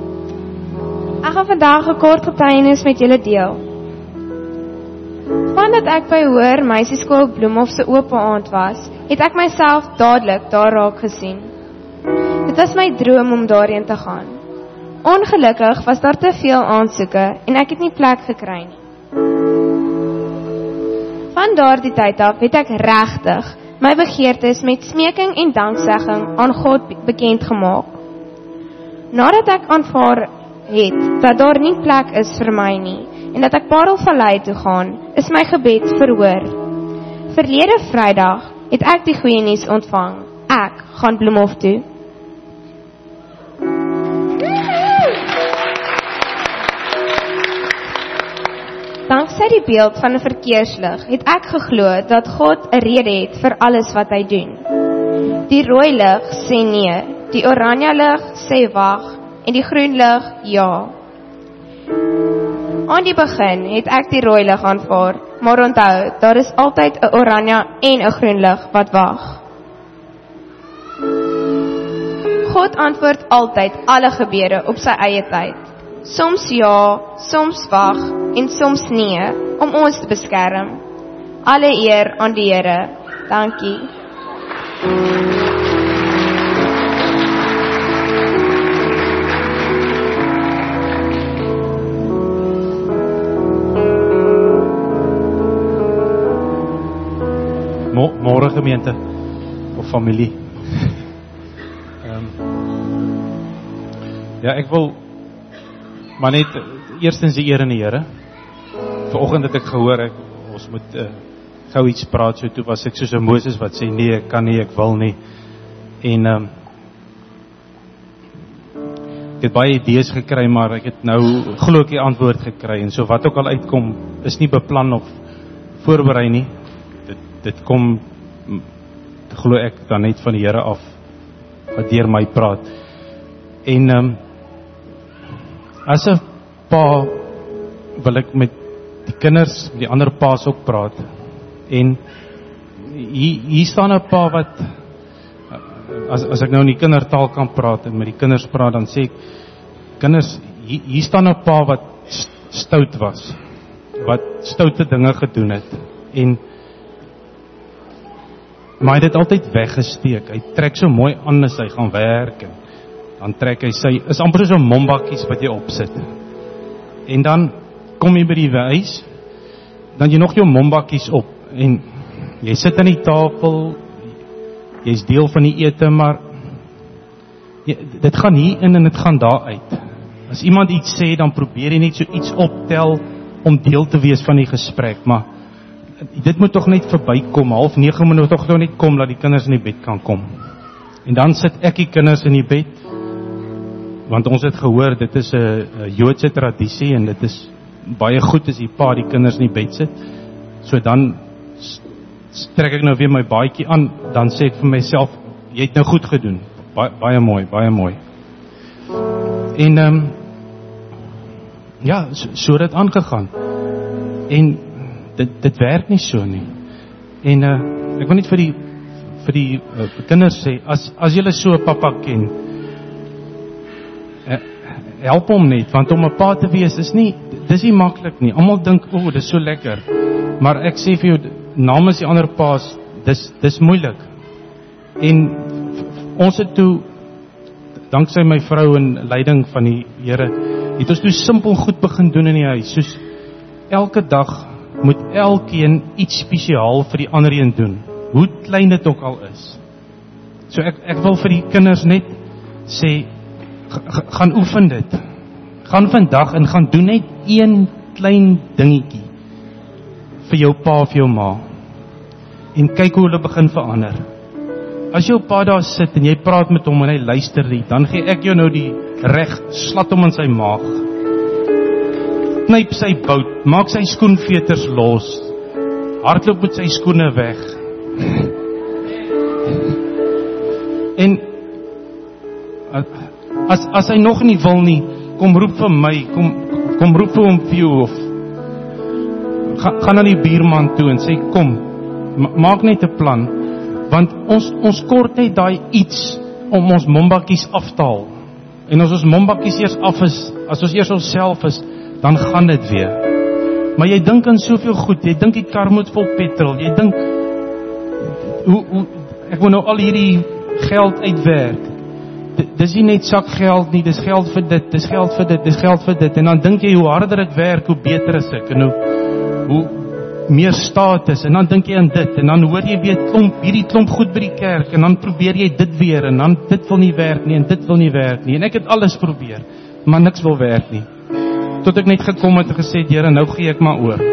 Ek gaan vandag 'n kort getuienis met julle deel. Vandat ek by Hoër Meisieskool Bloemhof se oop aand was, het ek myself dadelik daar raak gesien. Dit was my droom om daarheen te gaan. Ongelukkig was daar te veel aansoeke en ek het nie plek gekry nie. Van daardie tyd af het ek regtig my begeertes met smeking en danksegging aan God bekend gemaak. Nadat ek aanvaar het dat daar nie plek is vir my nie en dat ek Parelvallei toe gaan, is my gebed verhoor. Verlede Vrydag het ek die goeie nuus ontvang. Ek gaan Bloemhof toe. Danksy die beeld van 'n verkeerslig het ek geglo dat God 'n rede het vir alles wat hy doen. Die rooi lig sê nee, die oranje lig sê wag en die groen lig ja. Aan die begin het ek die rooi lig aanvaar, maar onthou, daar is altyd 'n oranje en 'n groen lig wat wag. God antwoord altyd alle gebede op sy eie tyd. Soms ja, soms wag en soms nee, om ons te beskerm. Alle eer aan die Here. Dankie. Môre gemeente of familie. Um, ja, ek wil maar net eerstens die eer aan die Here. Vanoggend het ek gehoor ek ons moet uh, gou iets praat, so toe was ek soos 'n Moses wat sê nee, ek kan nie, ek wil nie. En um, ek het baie idees gekry, maar ek het nou glo ek die antwoord gekry, en so wat ook al uitkom, is nie beplan of voorberei nie. Dit, dit kom, glo ek dan net van die Here af, wat deur my praat. En um, as 'n pa, wil ek met die kinders, die ander pa's ook praat. En hier, hier staan 'n pa wat, as, as ek nou in die kindertaal kan praat, en met die kinders praat, dan sê ek, kinders, hier, hier staan 'n pa wat stout was, wat stoute dinge gedoen het, en maar hy het dit altyd weggesteek. Hy trek so mooi aan as hy gaan werk, en dan trek hy sy, is amper so mombakkies wat jy opsit. En dan kom jy by die huis, dan jy nog jou mombakkies op, en jy sit aan die tafel, jy is deel van die ete, maar jy, dit gaan hier in en dit gaan daar uit. As iemand iets sê, dan probeer jy net so iets optel, om deel te wees van die gesprek, maar dit moet toch net verbykom, half nege moet toch net kom, dat die kinders in die bed kan kom. En dan sit ek die kinders in die bed, want ons het gehoor, dit is 'n Joodse tradisie, en dit is baie goed as die pa die kinders in die bed sit. So dan trek ek nou weer my baadjie aan, dan sê ek vir myself, jy het nou goed gedoen, ba baie mooi, baie mooi. En um, ja, so, so dit aangegaan. En dit, dit werk nie so nie. En uh, ek wil net vir die, vir die uh, kinders sê, as, as julle so 'n papa ken, uh, help hom net, want om 'n pa te wees is nie, dis nie maklik nie. Almal dink, o, oh, dis so lekker. Maar ek sê vir jou, namens die ander pa's, dis, dis moeilik. En ons het toe, danksy my vrou en leiding van die Here, het ons toe simpel goed begin doen in die huis, soos elke dag moet elkeen iets spesiaal vir die ander een doen, hoe klein dit ook al is. So ek, ek wil vir die kinders net sê, gaan oefen dit, gaan vandag en gaan doen net een klein dingetjie, vir jou pa of jou ma, en kyk hoe hulle begin verander. As jou pa daar sit, en jy praat met hom, en hy luister nie, dan gee ek jou nou die reg, slat hom in sy maag, knyp sy bout, maak sy skoenveters los, hardloop met sy skoene weg. En as, as hy nog nie wil nie, kom roep vir my, kom, kom roep vir hom vir jou, of ga, ga na die buurman toe en sê, kom, ma maak net 'n plan, want ons, ons kort net daai iets, om ons mombakkies af te haal. En as ons mombakkies eers af is, as ons eers onsself is, dan gaan dit weer. Maar jy dink aan soveel goed, jy dink die kar moet vol petrol, jy dink, hoe, hoe, ek moet nou al hierdie geld uitwerk, D dis nie net sak geld nie, dis geld vir dit, dis geld vir dit, dis geld vir dit, en dan dink jy, hoe harder ek werk, hoe beter is ek, en hoe, hoe meer status, en dan dink jy aan dit, en dan hoor jy weer klomp, hierdie klomp goed by die kerk, en dan probeer jy dit weer, en dan dit wil nie werk nie, en dit wil nie werk nie, en ek het alles probeer, maar niks wil werk nie. Tot ek net gekom het en gesê, Here, nou gee ek maar oor.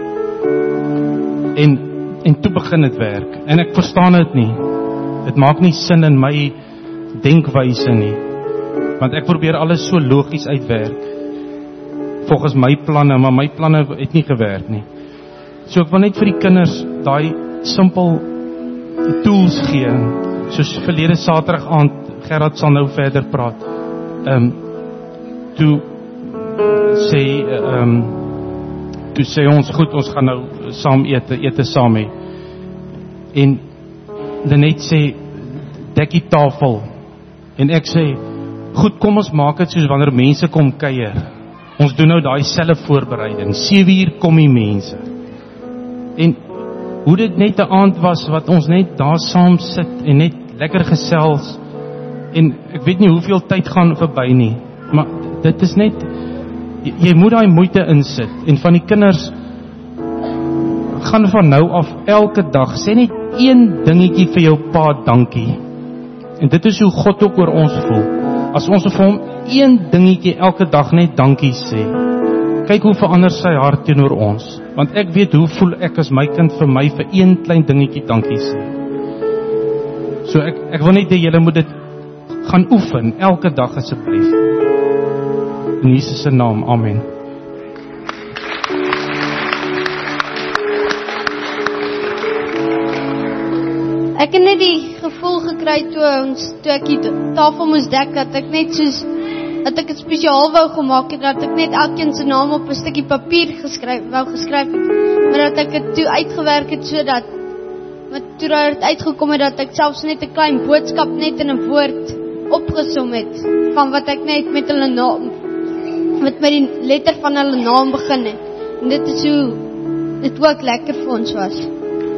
En, en toe begin het werk. En ek verstaan het nie. Het maak nie sin in my denkwyse nie. Want ek probeer alles so logies uitwerk. Volgens my planne, maar my planne het nie gewerk nie. So ek wil net vir die kinders daai simpel tools gee. Soos verlede Saterdag aand, Gerard sal nou verder praat. Um, toe sê, um, toe sê ons, goed, ons gaan nou saam eet, eet saam hê. En Lenet sê, dek die tafel. En ek sê, goed, kom ons maak het soos wanneer mense kom kuier. Ons doen nou daai selfe voorbereiding. sewe uur kom die mense. En hoe dit net 'n aand was, wat ons net daar saam sit, en net lekker gesels, en ek weet nie hoeveel tyd gaan verby nie, maar dit is net, jy, jy moet daai moeite insit, en van die kinders, gaan van nou af, elke dag, sê net een dingetjie vir jou pa dankie. En dit is hoe God ook oor ons voel. As ons vir hom een dingetjie elke dag net dankie sê, kyk hoe verander sy hart teenoor ons. Want ek weet hoe voel ek as my kind vir my vir een klein dingetjie dankie sê. So ek, ek wil net hê julle moet dit gaan oefen, elke dag asseblief. In Jesus se naam, amen. Ek het net die gevoel gekry toe ons toe ek die tafel moes dek, dat ek net soos dat ek het spesiaal wou gemaak het, dat ek net elkeen se naam op 'n stukkie papier geskryf wou geskryf het, maar dat ek dit toe uitgewerk het sodat wat toe daar het uitgekom het dat ek selfs net 'n klein boodskap net in 'n woord opgesom het van wat ek net met hulle naam met met die letter van hulle naam begin het. En dit is hoe dit ook lekker vir ons was.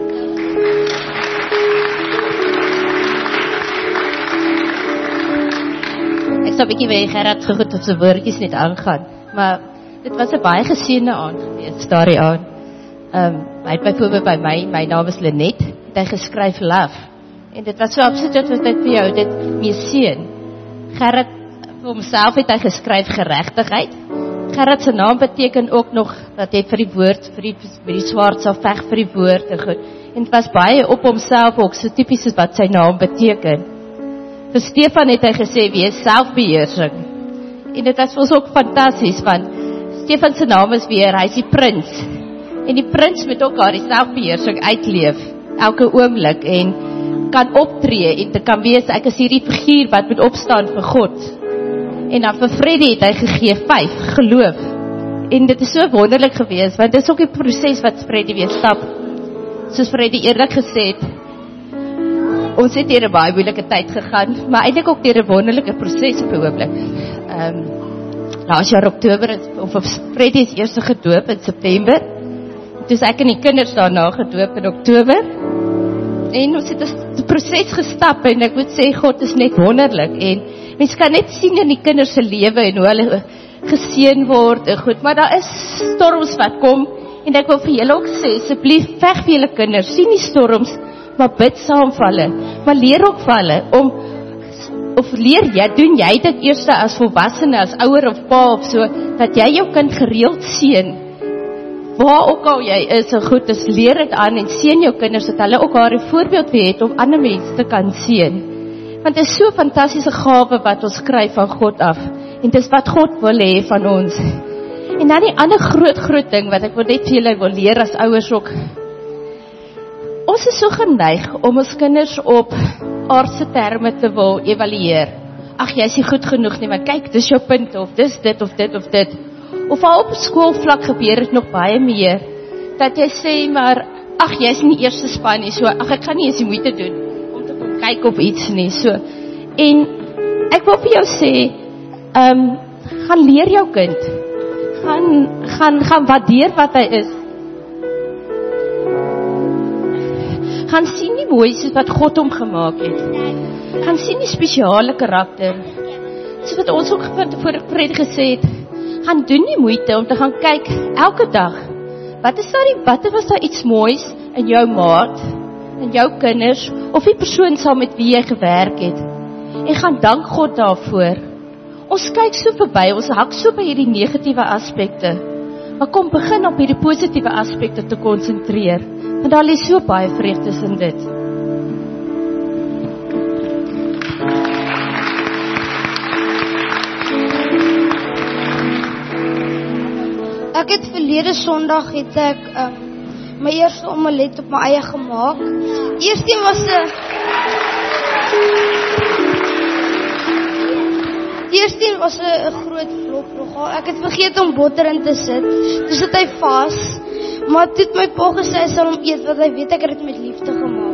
Ek sal 'n bietjie by Gerard gegoed op sy woordjies net aangaan, maar dit was 'n baie geseënde aand geweest, daardie aand. Ehm um, hy het byvoorbeeld by my, my naam is Lenet, het hy geskryf love. En dit was so absoluut wat dit vir jou dit mee seën. Gerard vir homself het hy geskryf geregtigheid. Gerard se naam beteken ook nog dat hy vir die woord, vir die vir die swaard sal veg vir die woord en goed. En dit was baie op homself ook so tipies soos wat sy naam beteken. Vir Stefan het hy gesê wees selfbeheersing. En dit was vir ons ook fantasties want Stefan se naam is weer, hy is die prins. En die prins moet ook haar die selfbeheersing uitleef elke oomblik en kan optree en te kan wees ek is hierdie figuur wat moet opstaan vir God. En dan vir Freddie het hy gegee vyf geloof. En dit is so wonderlik geweest want dit is ook die proses wat Freddie weer stap. Soos Freddie eerlik gesê het, ons het deur 'n baie moeilike tyd gegaan, maar eintlik ook deur 'n wonderlike proses op 'n oomblik. Ehm um, laas jaar Oktober is of of Freddie is eers gedoop in September. Dis ek en die kinders daarna gedoop in Oktober. En ons het 'n proses gestap en ek moet sê God is net wonderlik en mens kan net sien in die kinders se lewe en hoe hulle geseën word en goed, maar daar is storms wat kom en ek wil vir julle ook sê asseblief veg vir julle kinders, sien die storms, maar bid saam vir hulle, maar leer ook vir hulle om of leer jy doen jy dit eers as volwassene, as ouer of pa of so dat jy jou kind gereeld seën. Waar ook al jy is, en goed is, leer dit aan en seën jou kinders, dat hulle ook haar 'n voorbeeld weer het, om ander mense te kan seën. Want dit is so 'n fantastiese gawe wat ons kry van God af, en dit is wat God wil hê van ons. En dan die ander groot, groot ding, wat ek wil net vir julle wil leer as ouers ook, ons is so geneig, om ons kinders op aardse terme te wil evalueer. Ag, jy is nie goed genoeg nie, maar kyk, dis jou punt, of dis dit, of dit, of dit. Of al op skoolvlak gebeur het nog baie meer, dat jy sê, maar, ag, jy is nie eerste span nie, so, ag, ek gaan nie eens die moeite doen, om te kom kyk of iets nie, so, en, ek wil vir jou sê, um, gaan leer jou kind, gaan, gaan, gaan waardeer wat hy is, gaan sien die moois wat God hom gemaak het, gaan sien die spesiale karakter, so wat ons ook van tevore gesê het, gaan doen die moeite om te gaan kyk elke dag, wat is daar die, wat was daar iets moois in jou maat, in jou kinders, of die persoon saam met wie jy gewerk het, en gaan dank God daarvoor. Ons kyk so verby, ons hak so by hierdie negatiewe aspekte, maar kom begin op hierdie positiewe aspekte te konsentreer, want daar lê so baie vreugde in dit. Ek het verlede Sondag het ek um, my eerste omelet op my eie gemaak. Eerste een was 'n Die eerste een was 'n groot vlok nogal. Ek het vergeet om botter in te sit. Dus dit hy vas. Maar toe het my pa gesê hy sal hom eet, want hy weet ek het dit met liefde gemaak.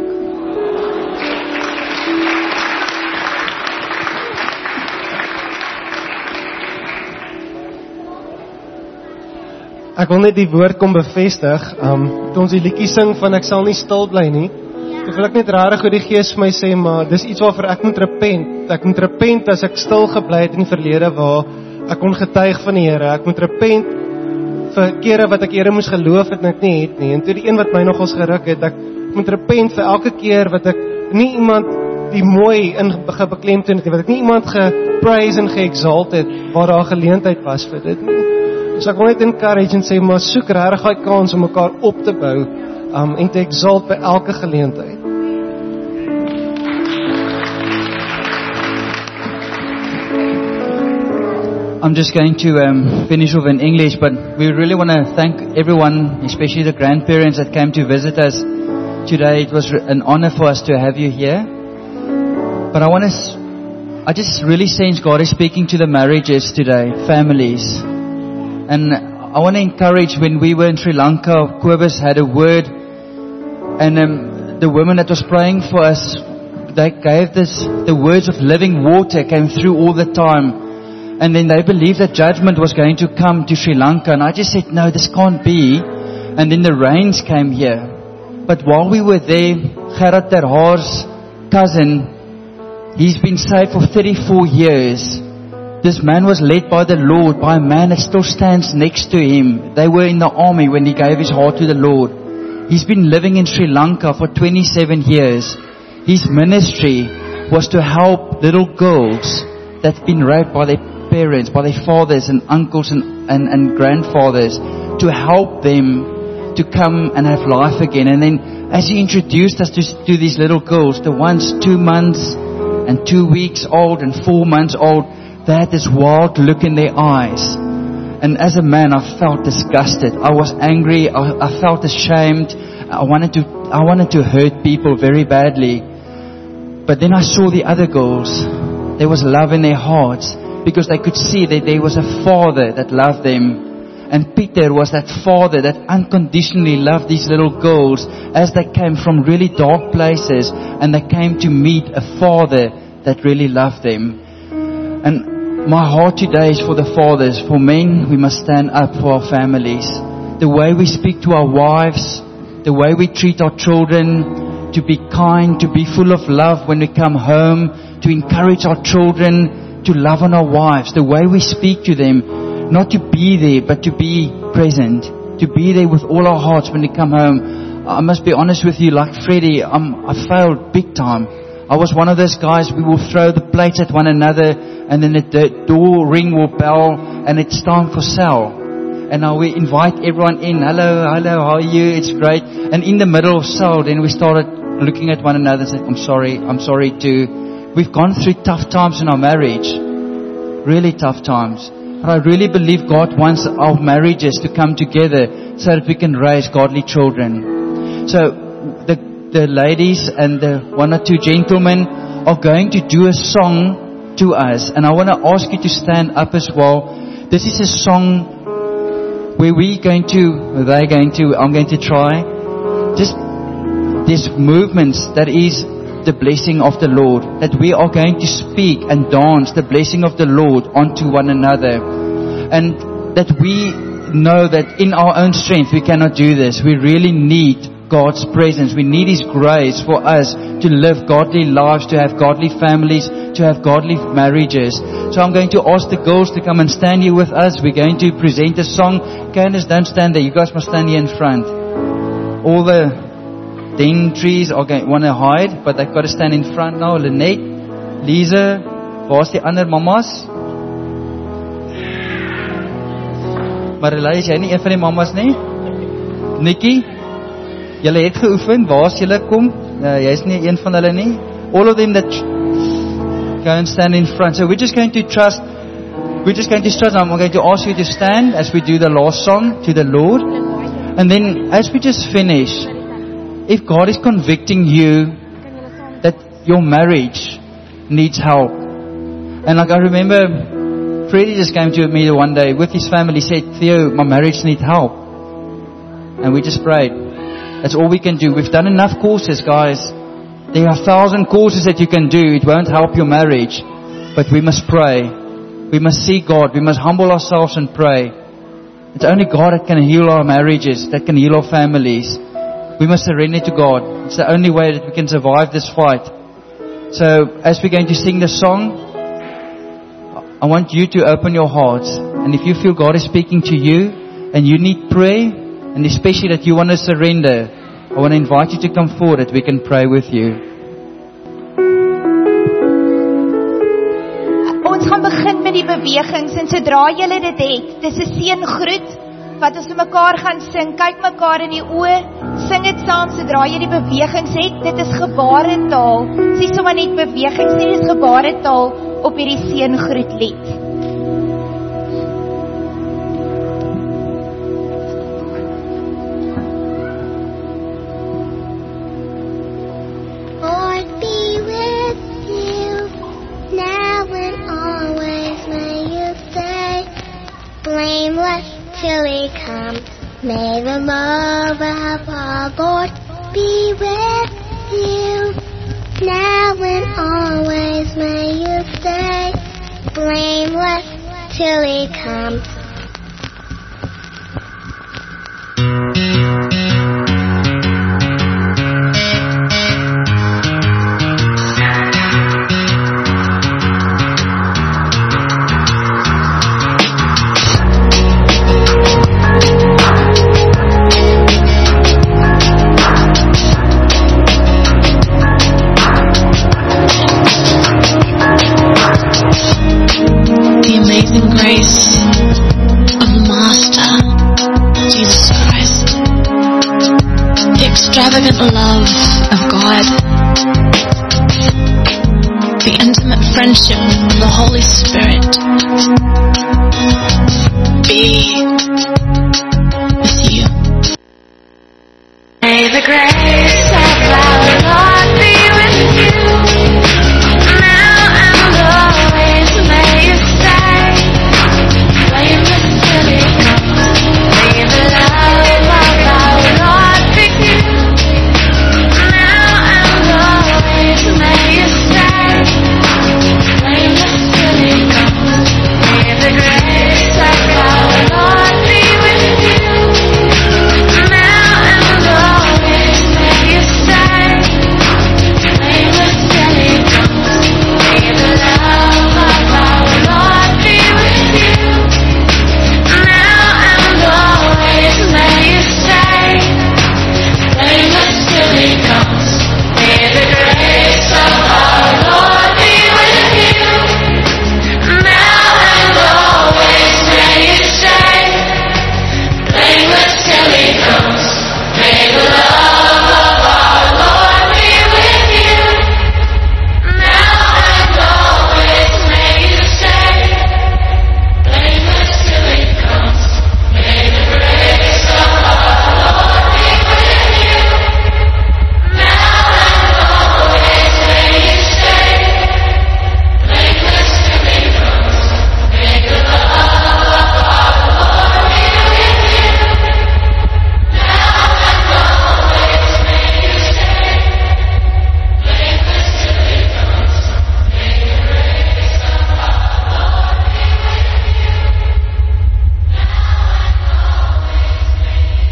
Ek wil net die woord kom bevestig, um, toe ons die liedjie sing van ek sal nie stil bly nie, toe wil ek net rarig hoe die Gees vir my sê, maar dis iets waarvoor ek moet repent, ek moet repent as ek stil gebly het in die verlede waar ek kon getuig van die Here, ek moet repent vir kere wat ek eerder moes geloof het en ek nie het nie, en toe die een wat my nogals geruk het, ek Ek moet repent vir elke keer wat ek nie iemand die mooi in gebeklemtoon het, wat ek nie iemand gepraise en geexalt het, waar daar geleentheid was vir dit nie. So ek wil net encourage en sê, maar soek regtig daai kans om mekaar op te bou, um, en te exalt by elke geleentheid. I'm just going to um, finish off in English, but we really want to thank everyone, especially the grandparents that came to visit us today. It was an honor for us to have you here. But I want to, I just really sense God is speaking to the marriages today, families. And I want to encourage, when we were in Sri Lanka, Kobus had a word, and um, the woman that was praying for us, they gave this, the words of living water came through all the time. And then they believed that judgment was going to come to Sri Lanka. And I just said, no, this can't be. And then the rains came here. But while we were there, Gerard ter Haar's cousin, he's been saved for thirty-four years. This man was led by the Lord, by a man that still stands next to him. They were in the army when he gave his heart to the Lord. He's been living in Sri Lanka for twenty-seven years. His ministry was to help little girls that's been raped by their parents, by their fathers and uncles and, and, and grandfathers, to help them to come and have life again. And then as he introduced us to, to these little girls, the ones two months and two weeks old and four months old, they had this wild look in their eyes. And as a man, I felt disgusted. I was angry. I, I felt ashamed. I wanted to, I wanted to hurt people very badly. But then I saw the other girls. There was love in their hearts, because they could see that there was a father that loved them. And Peter was that father that unconditionally loved these little girls as they came from really dark places, and they came to meet a father that really loved them. And my heart today is for the fathers. For men, we must stand up for our families. The way we speak to our wives, the way we treat our children, to be kind, to be full of love when we come home, to encourage our children, to love on our wives, the way we speak to them, not to be there, but to be present, to be there with all our hearts when they come home. I must be honest with you, like Freddie, I'm, I failed big time. I was one of those guys, we will throw the plates at one another, and then the door ring will bell, and it's time for sale. And now we invite everyone in. Hello, hello, how are you? It's great. And in the middle of sale, then we started looking at one another and said, I'm sorry, I'm sorry too. We've gone through tough times in our marriage. Really tough times. But I really believe God wants our marriages to come together so that we can raise godly children. So the, the ladies and the one or two gentlemen are going to do a song to us. And I want to ask you to stand up as well. This is a song where we're going to, they're going to, I'm going to try. Just these movements that is the blessing of the Lord, that we are going to speak and dance the blessing of the Lord onto one another, and that we know that in our own strength we cannot do this. We really need God's presence. We need His grace for us to live godly lives, to have godly families, to have godly marriages. So I'm going to ask the girls to come and stand here with us. We're going to present a song. Candace, don't stand there. You guys must stand here in front. All the Ding trees are going want to hide, but they've got to stand in front now. Lynette, Lisa, waar's die ander mamas? Marilyn, is jy nie een van die mamas nie? Nikki, julle het geoefen. Waar's julle kom? Uh, jy's nie een van hulle nie. All of them that go and stand in front. So we're just going to trust. We're just going to trust. I'm going to ask you to stand as we do the last song to the Lord, and then as we just finish. If God is convicting you that your marriage needs help. And like I remember, Freddie just came to me one day with his family, said, Theo, my marriage needs help. And we just prayed. That's all we can do. We've done enough courses, guys. There are a thousand courses that you can do. It won't help your marriage. But we must pray. We must seek God. We must humble ourselves and pray. It's only God that can heal our marriages, that can heal our families. We must surrender to God. It's the only way that we can survive this fight. So, as we're going to sing the song, I want you to open your hearts. And if you feel God is speaking to you, and you need prayer, and especially that you want to surrender, I want to invite you to come forward that we can pray with you. Ons gaan begin met die bewegings en sodra julle dit het, dis 'n seëngroet wat ons vir mekaar gaan sing. Kyk mekaar in die oë, sing dit saam sodra jy die bewegings het. Dit is gebaretaal. Dis nie sommer net bewegings nie, dis gebaretaal op hierdie seëngroet lied. Lord be with you, now and always may you stay blameless till he comes. May the love of our Lord be with you, now and always may you stay blameless till he comes. Extravagant love of God, the intimate friendship of the Holy Spirit be with you. May the grace of our Lord be with you, now and always may you stay blameless till he comes. May the love of our Lord be with you, may you stay blameless till he comes. May the grace of our Lord be with you, now and always may you stay blameless till he comes. May the love of our Lord be with you, now and always may you stay blameless till he comes. May the grace of our Lord be with you, now and always may you stay blameless till he comes. May the love of our Lord be with you, now and always may you stay blameless till he comes. May the grace of our Lord be with you, now and always may you stay blameless till he comes. May the love of our Lord be with you, now and always may you stay blameless till he comes. May the grace of our Lord be with you, now and always may you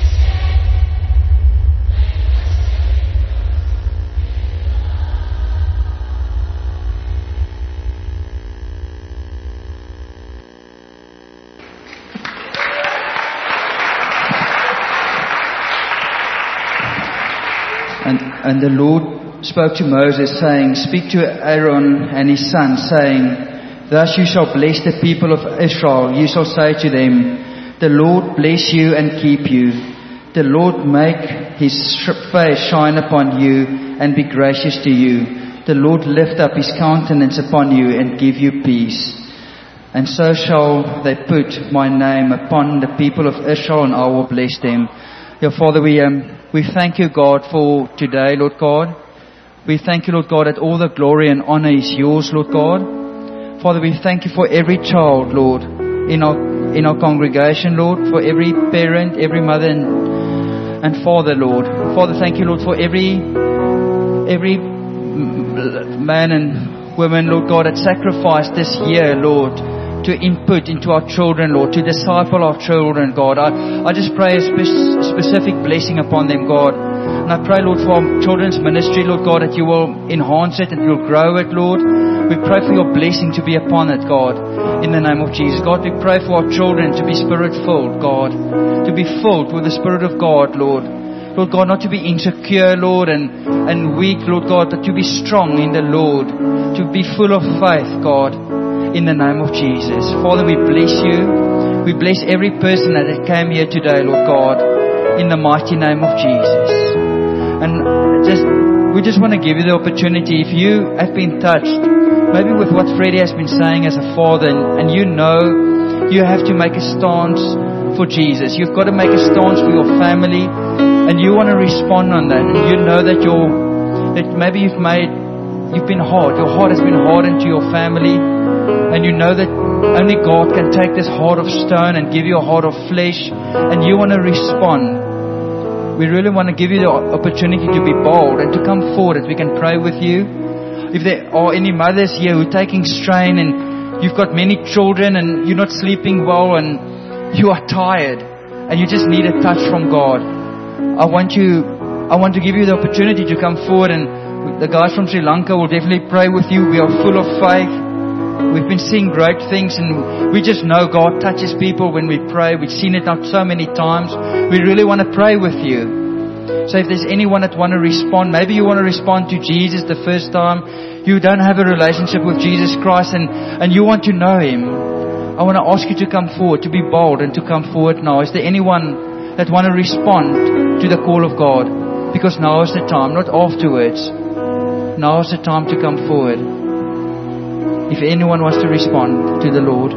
And, and the Lord spoke to Moses, saying, Speak to Aaron and his son, saying, Thus you shall bless the people of Israel. You shall say to them, The Lord bless you and keep you. The Lord make his face shine upon you and be gracious to you. The Lord lift up his countenance upon you and give you peace. And so shall they put my name upon the people of Israel, and I will bless them. Your Father, we um, we thank you, God, for today, Lord God. We thank you, Lord God, that all the glory and honor is yours, Lord God. Father, we thank you for every child, Lord, in our in our congregation, Lord, for every parent, every mother and, and father, Lord. Father, thank you, Lord, for every every man and woman, Lord God, that sacrificed this year, Lord, to input into our children, Lord, to disciple our children, God. I, I just pray a spe- specific blessing upon them, God. And I pray, Lord, for our children's ministry, Lord God, that you will enhance it and you'll grow it, Lord. We pray for your blessing to be upon it, God, in the name of Jesus. God, we pray for our children to be Spirit-filled, God, to be filled with the Spirit of God, Lord. Lord God, not to be insecure, Lord, and, and weak, Lord God, but to be strong in the Lord, to be full of faith, God, in the name of Jesus. Father, we bless you. We bless every person that came here today, Lord God, in the mighty name of Jesus. And just, we just want to give you the opportunity, if you have been touched, maybe with what Freddie has been saying as a father, and, and you know you have to make a stance for Jesus. You've got to make a stance for your family, and you want to respond on that. And you know that you're, that maybe you've made, you've been hard. Your heart has been hardened to your family, and you know that only God can take this heart of stone and give you a heart of flesh, and you want to respond. We really want to give you the opportunity to be bold and to come forward that we can pray with you. If there are any mothers here who are taking strain, and you've got many children and you're not sleeping well and you are tired and you just need a touch from God, I want you, I want to give you the opportunity to come forward, and the guys from Sri Lanka will definitely pray with you. We are full of faith. We've been seeing great things, and we just know God touches people when we pray. We've seen it out so many times. We really want to pray with you. So if there's anyone that want to respond, maybe you want to respond to Jesus the first time, you don't have a relationship with Jesus Christ, and, and you want to know Him, I want to ask you to come forward, to be bold and to come forward now. Is there anyone that want to respond to the call of God? Because now is the time, not afterwards. Now is the time to come forward. If anyone wants to respond to the Lord.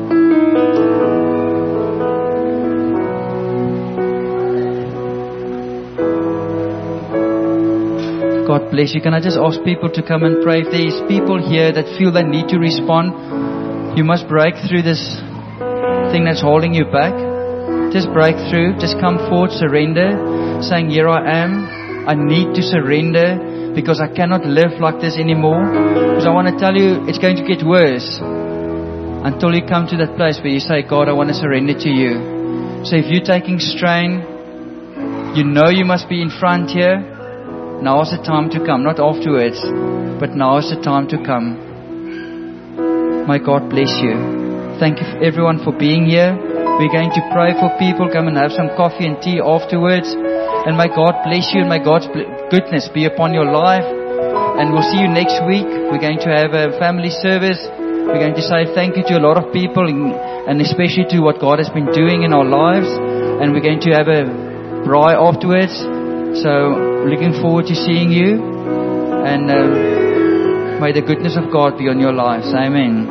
God bless you. Can I just ask people to come and pray? If there is people here that feel they need to respond, you must break through this thing that's holding you back. Just break through. Just come forward, surrender, saying, here I am. I need to surrender, because I cannot live like this anymore. Because I want to tell you, it's going to get worse until you come to that place where you say, God, I want to surrender to you. So if you're taking strain, you know you must be in front here. Now is the time to come, not afterwards, but now is the time to come. May God bless you. Thank you everyone for being here. We're going to pray for people. Come and have some coffee and tea afterwards. And may God bless you, and may God's goodness be upon your life. And we'll see you next week. We're going to have a family service. We're going to say thank you to a lot of people, and especially to what God has been doing in our lives. And we're going to have a braai afterwards. So looking forward to seeing you. And um, may the goodness of God be on your lives. Amen.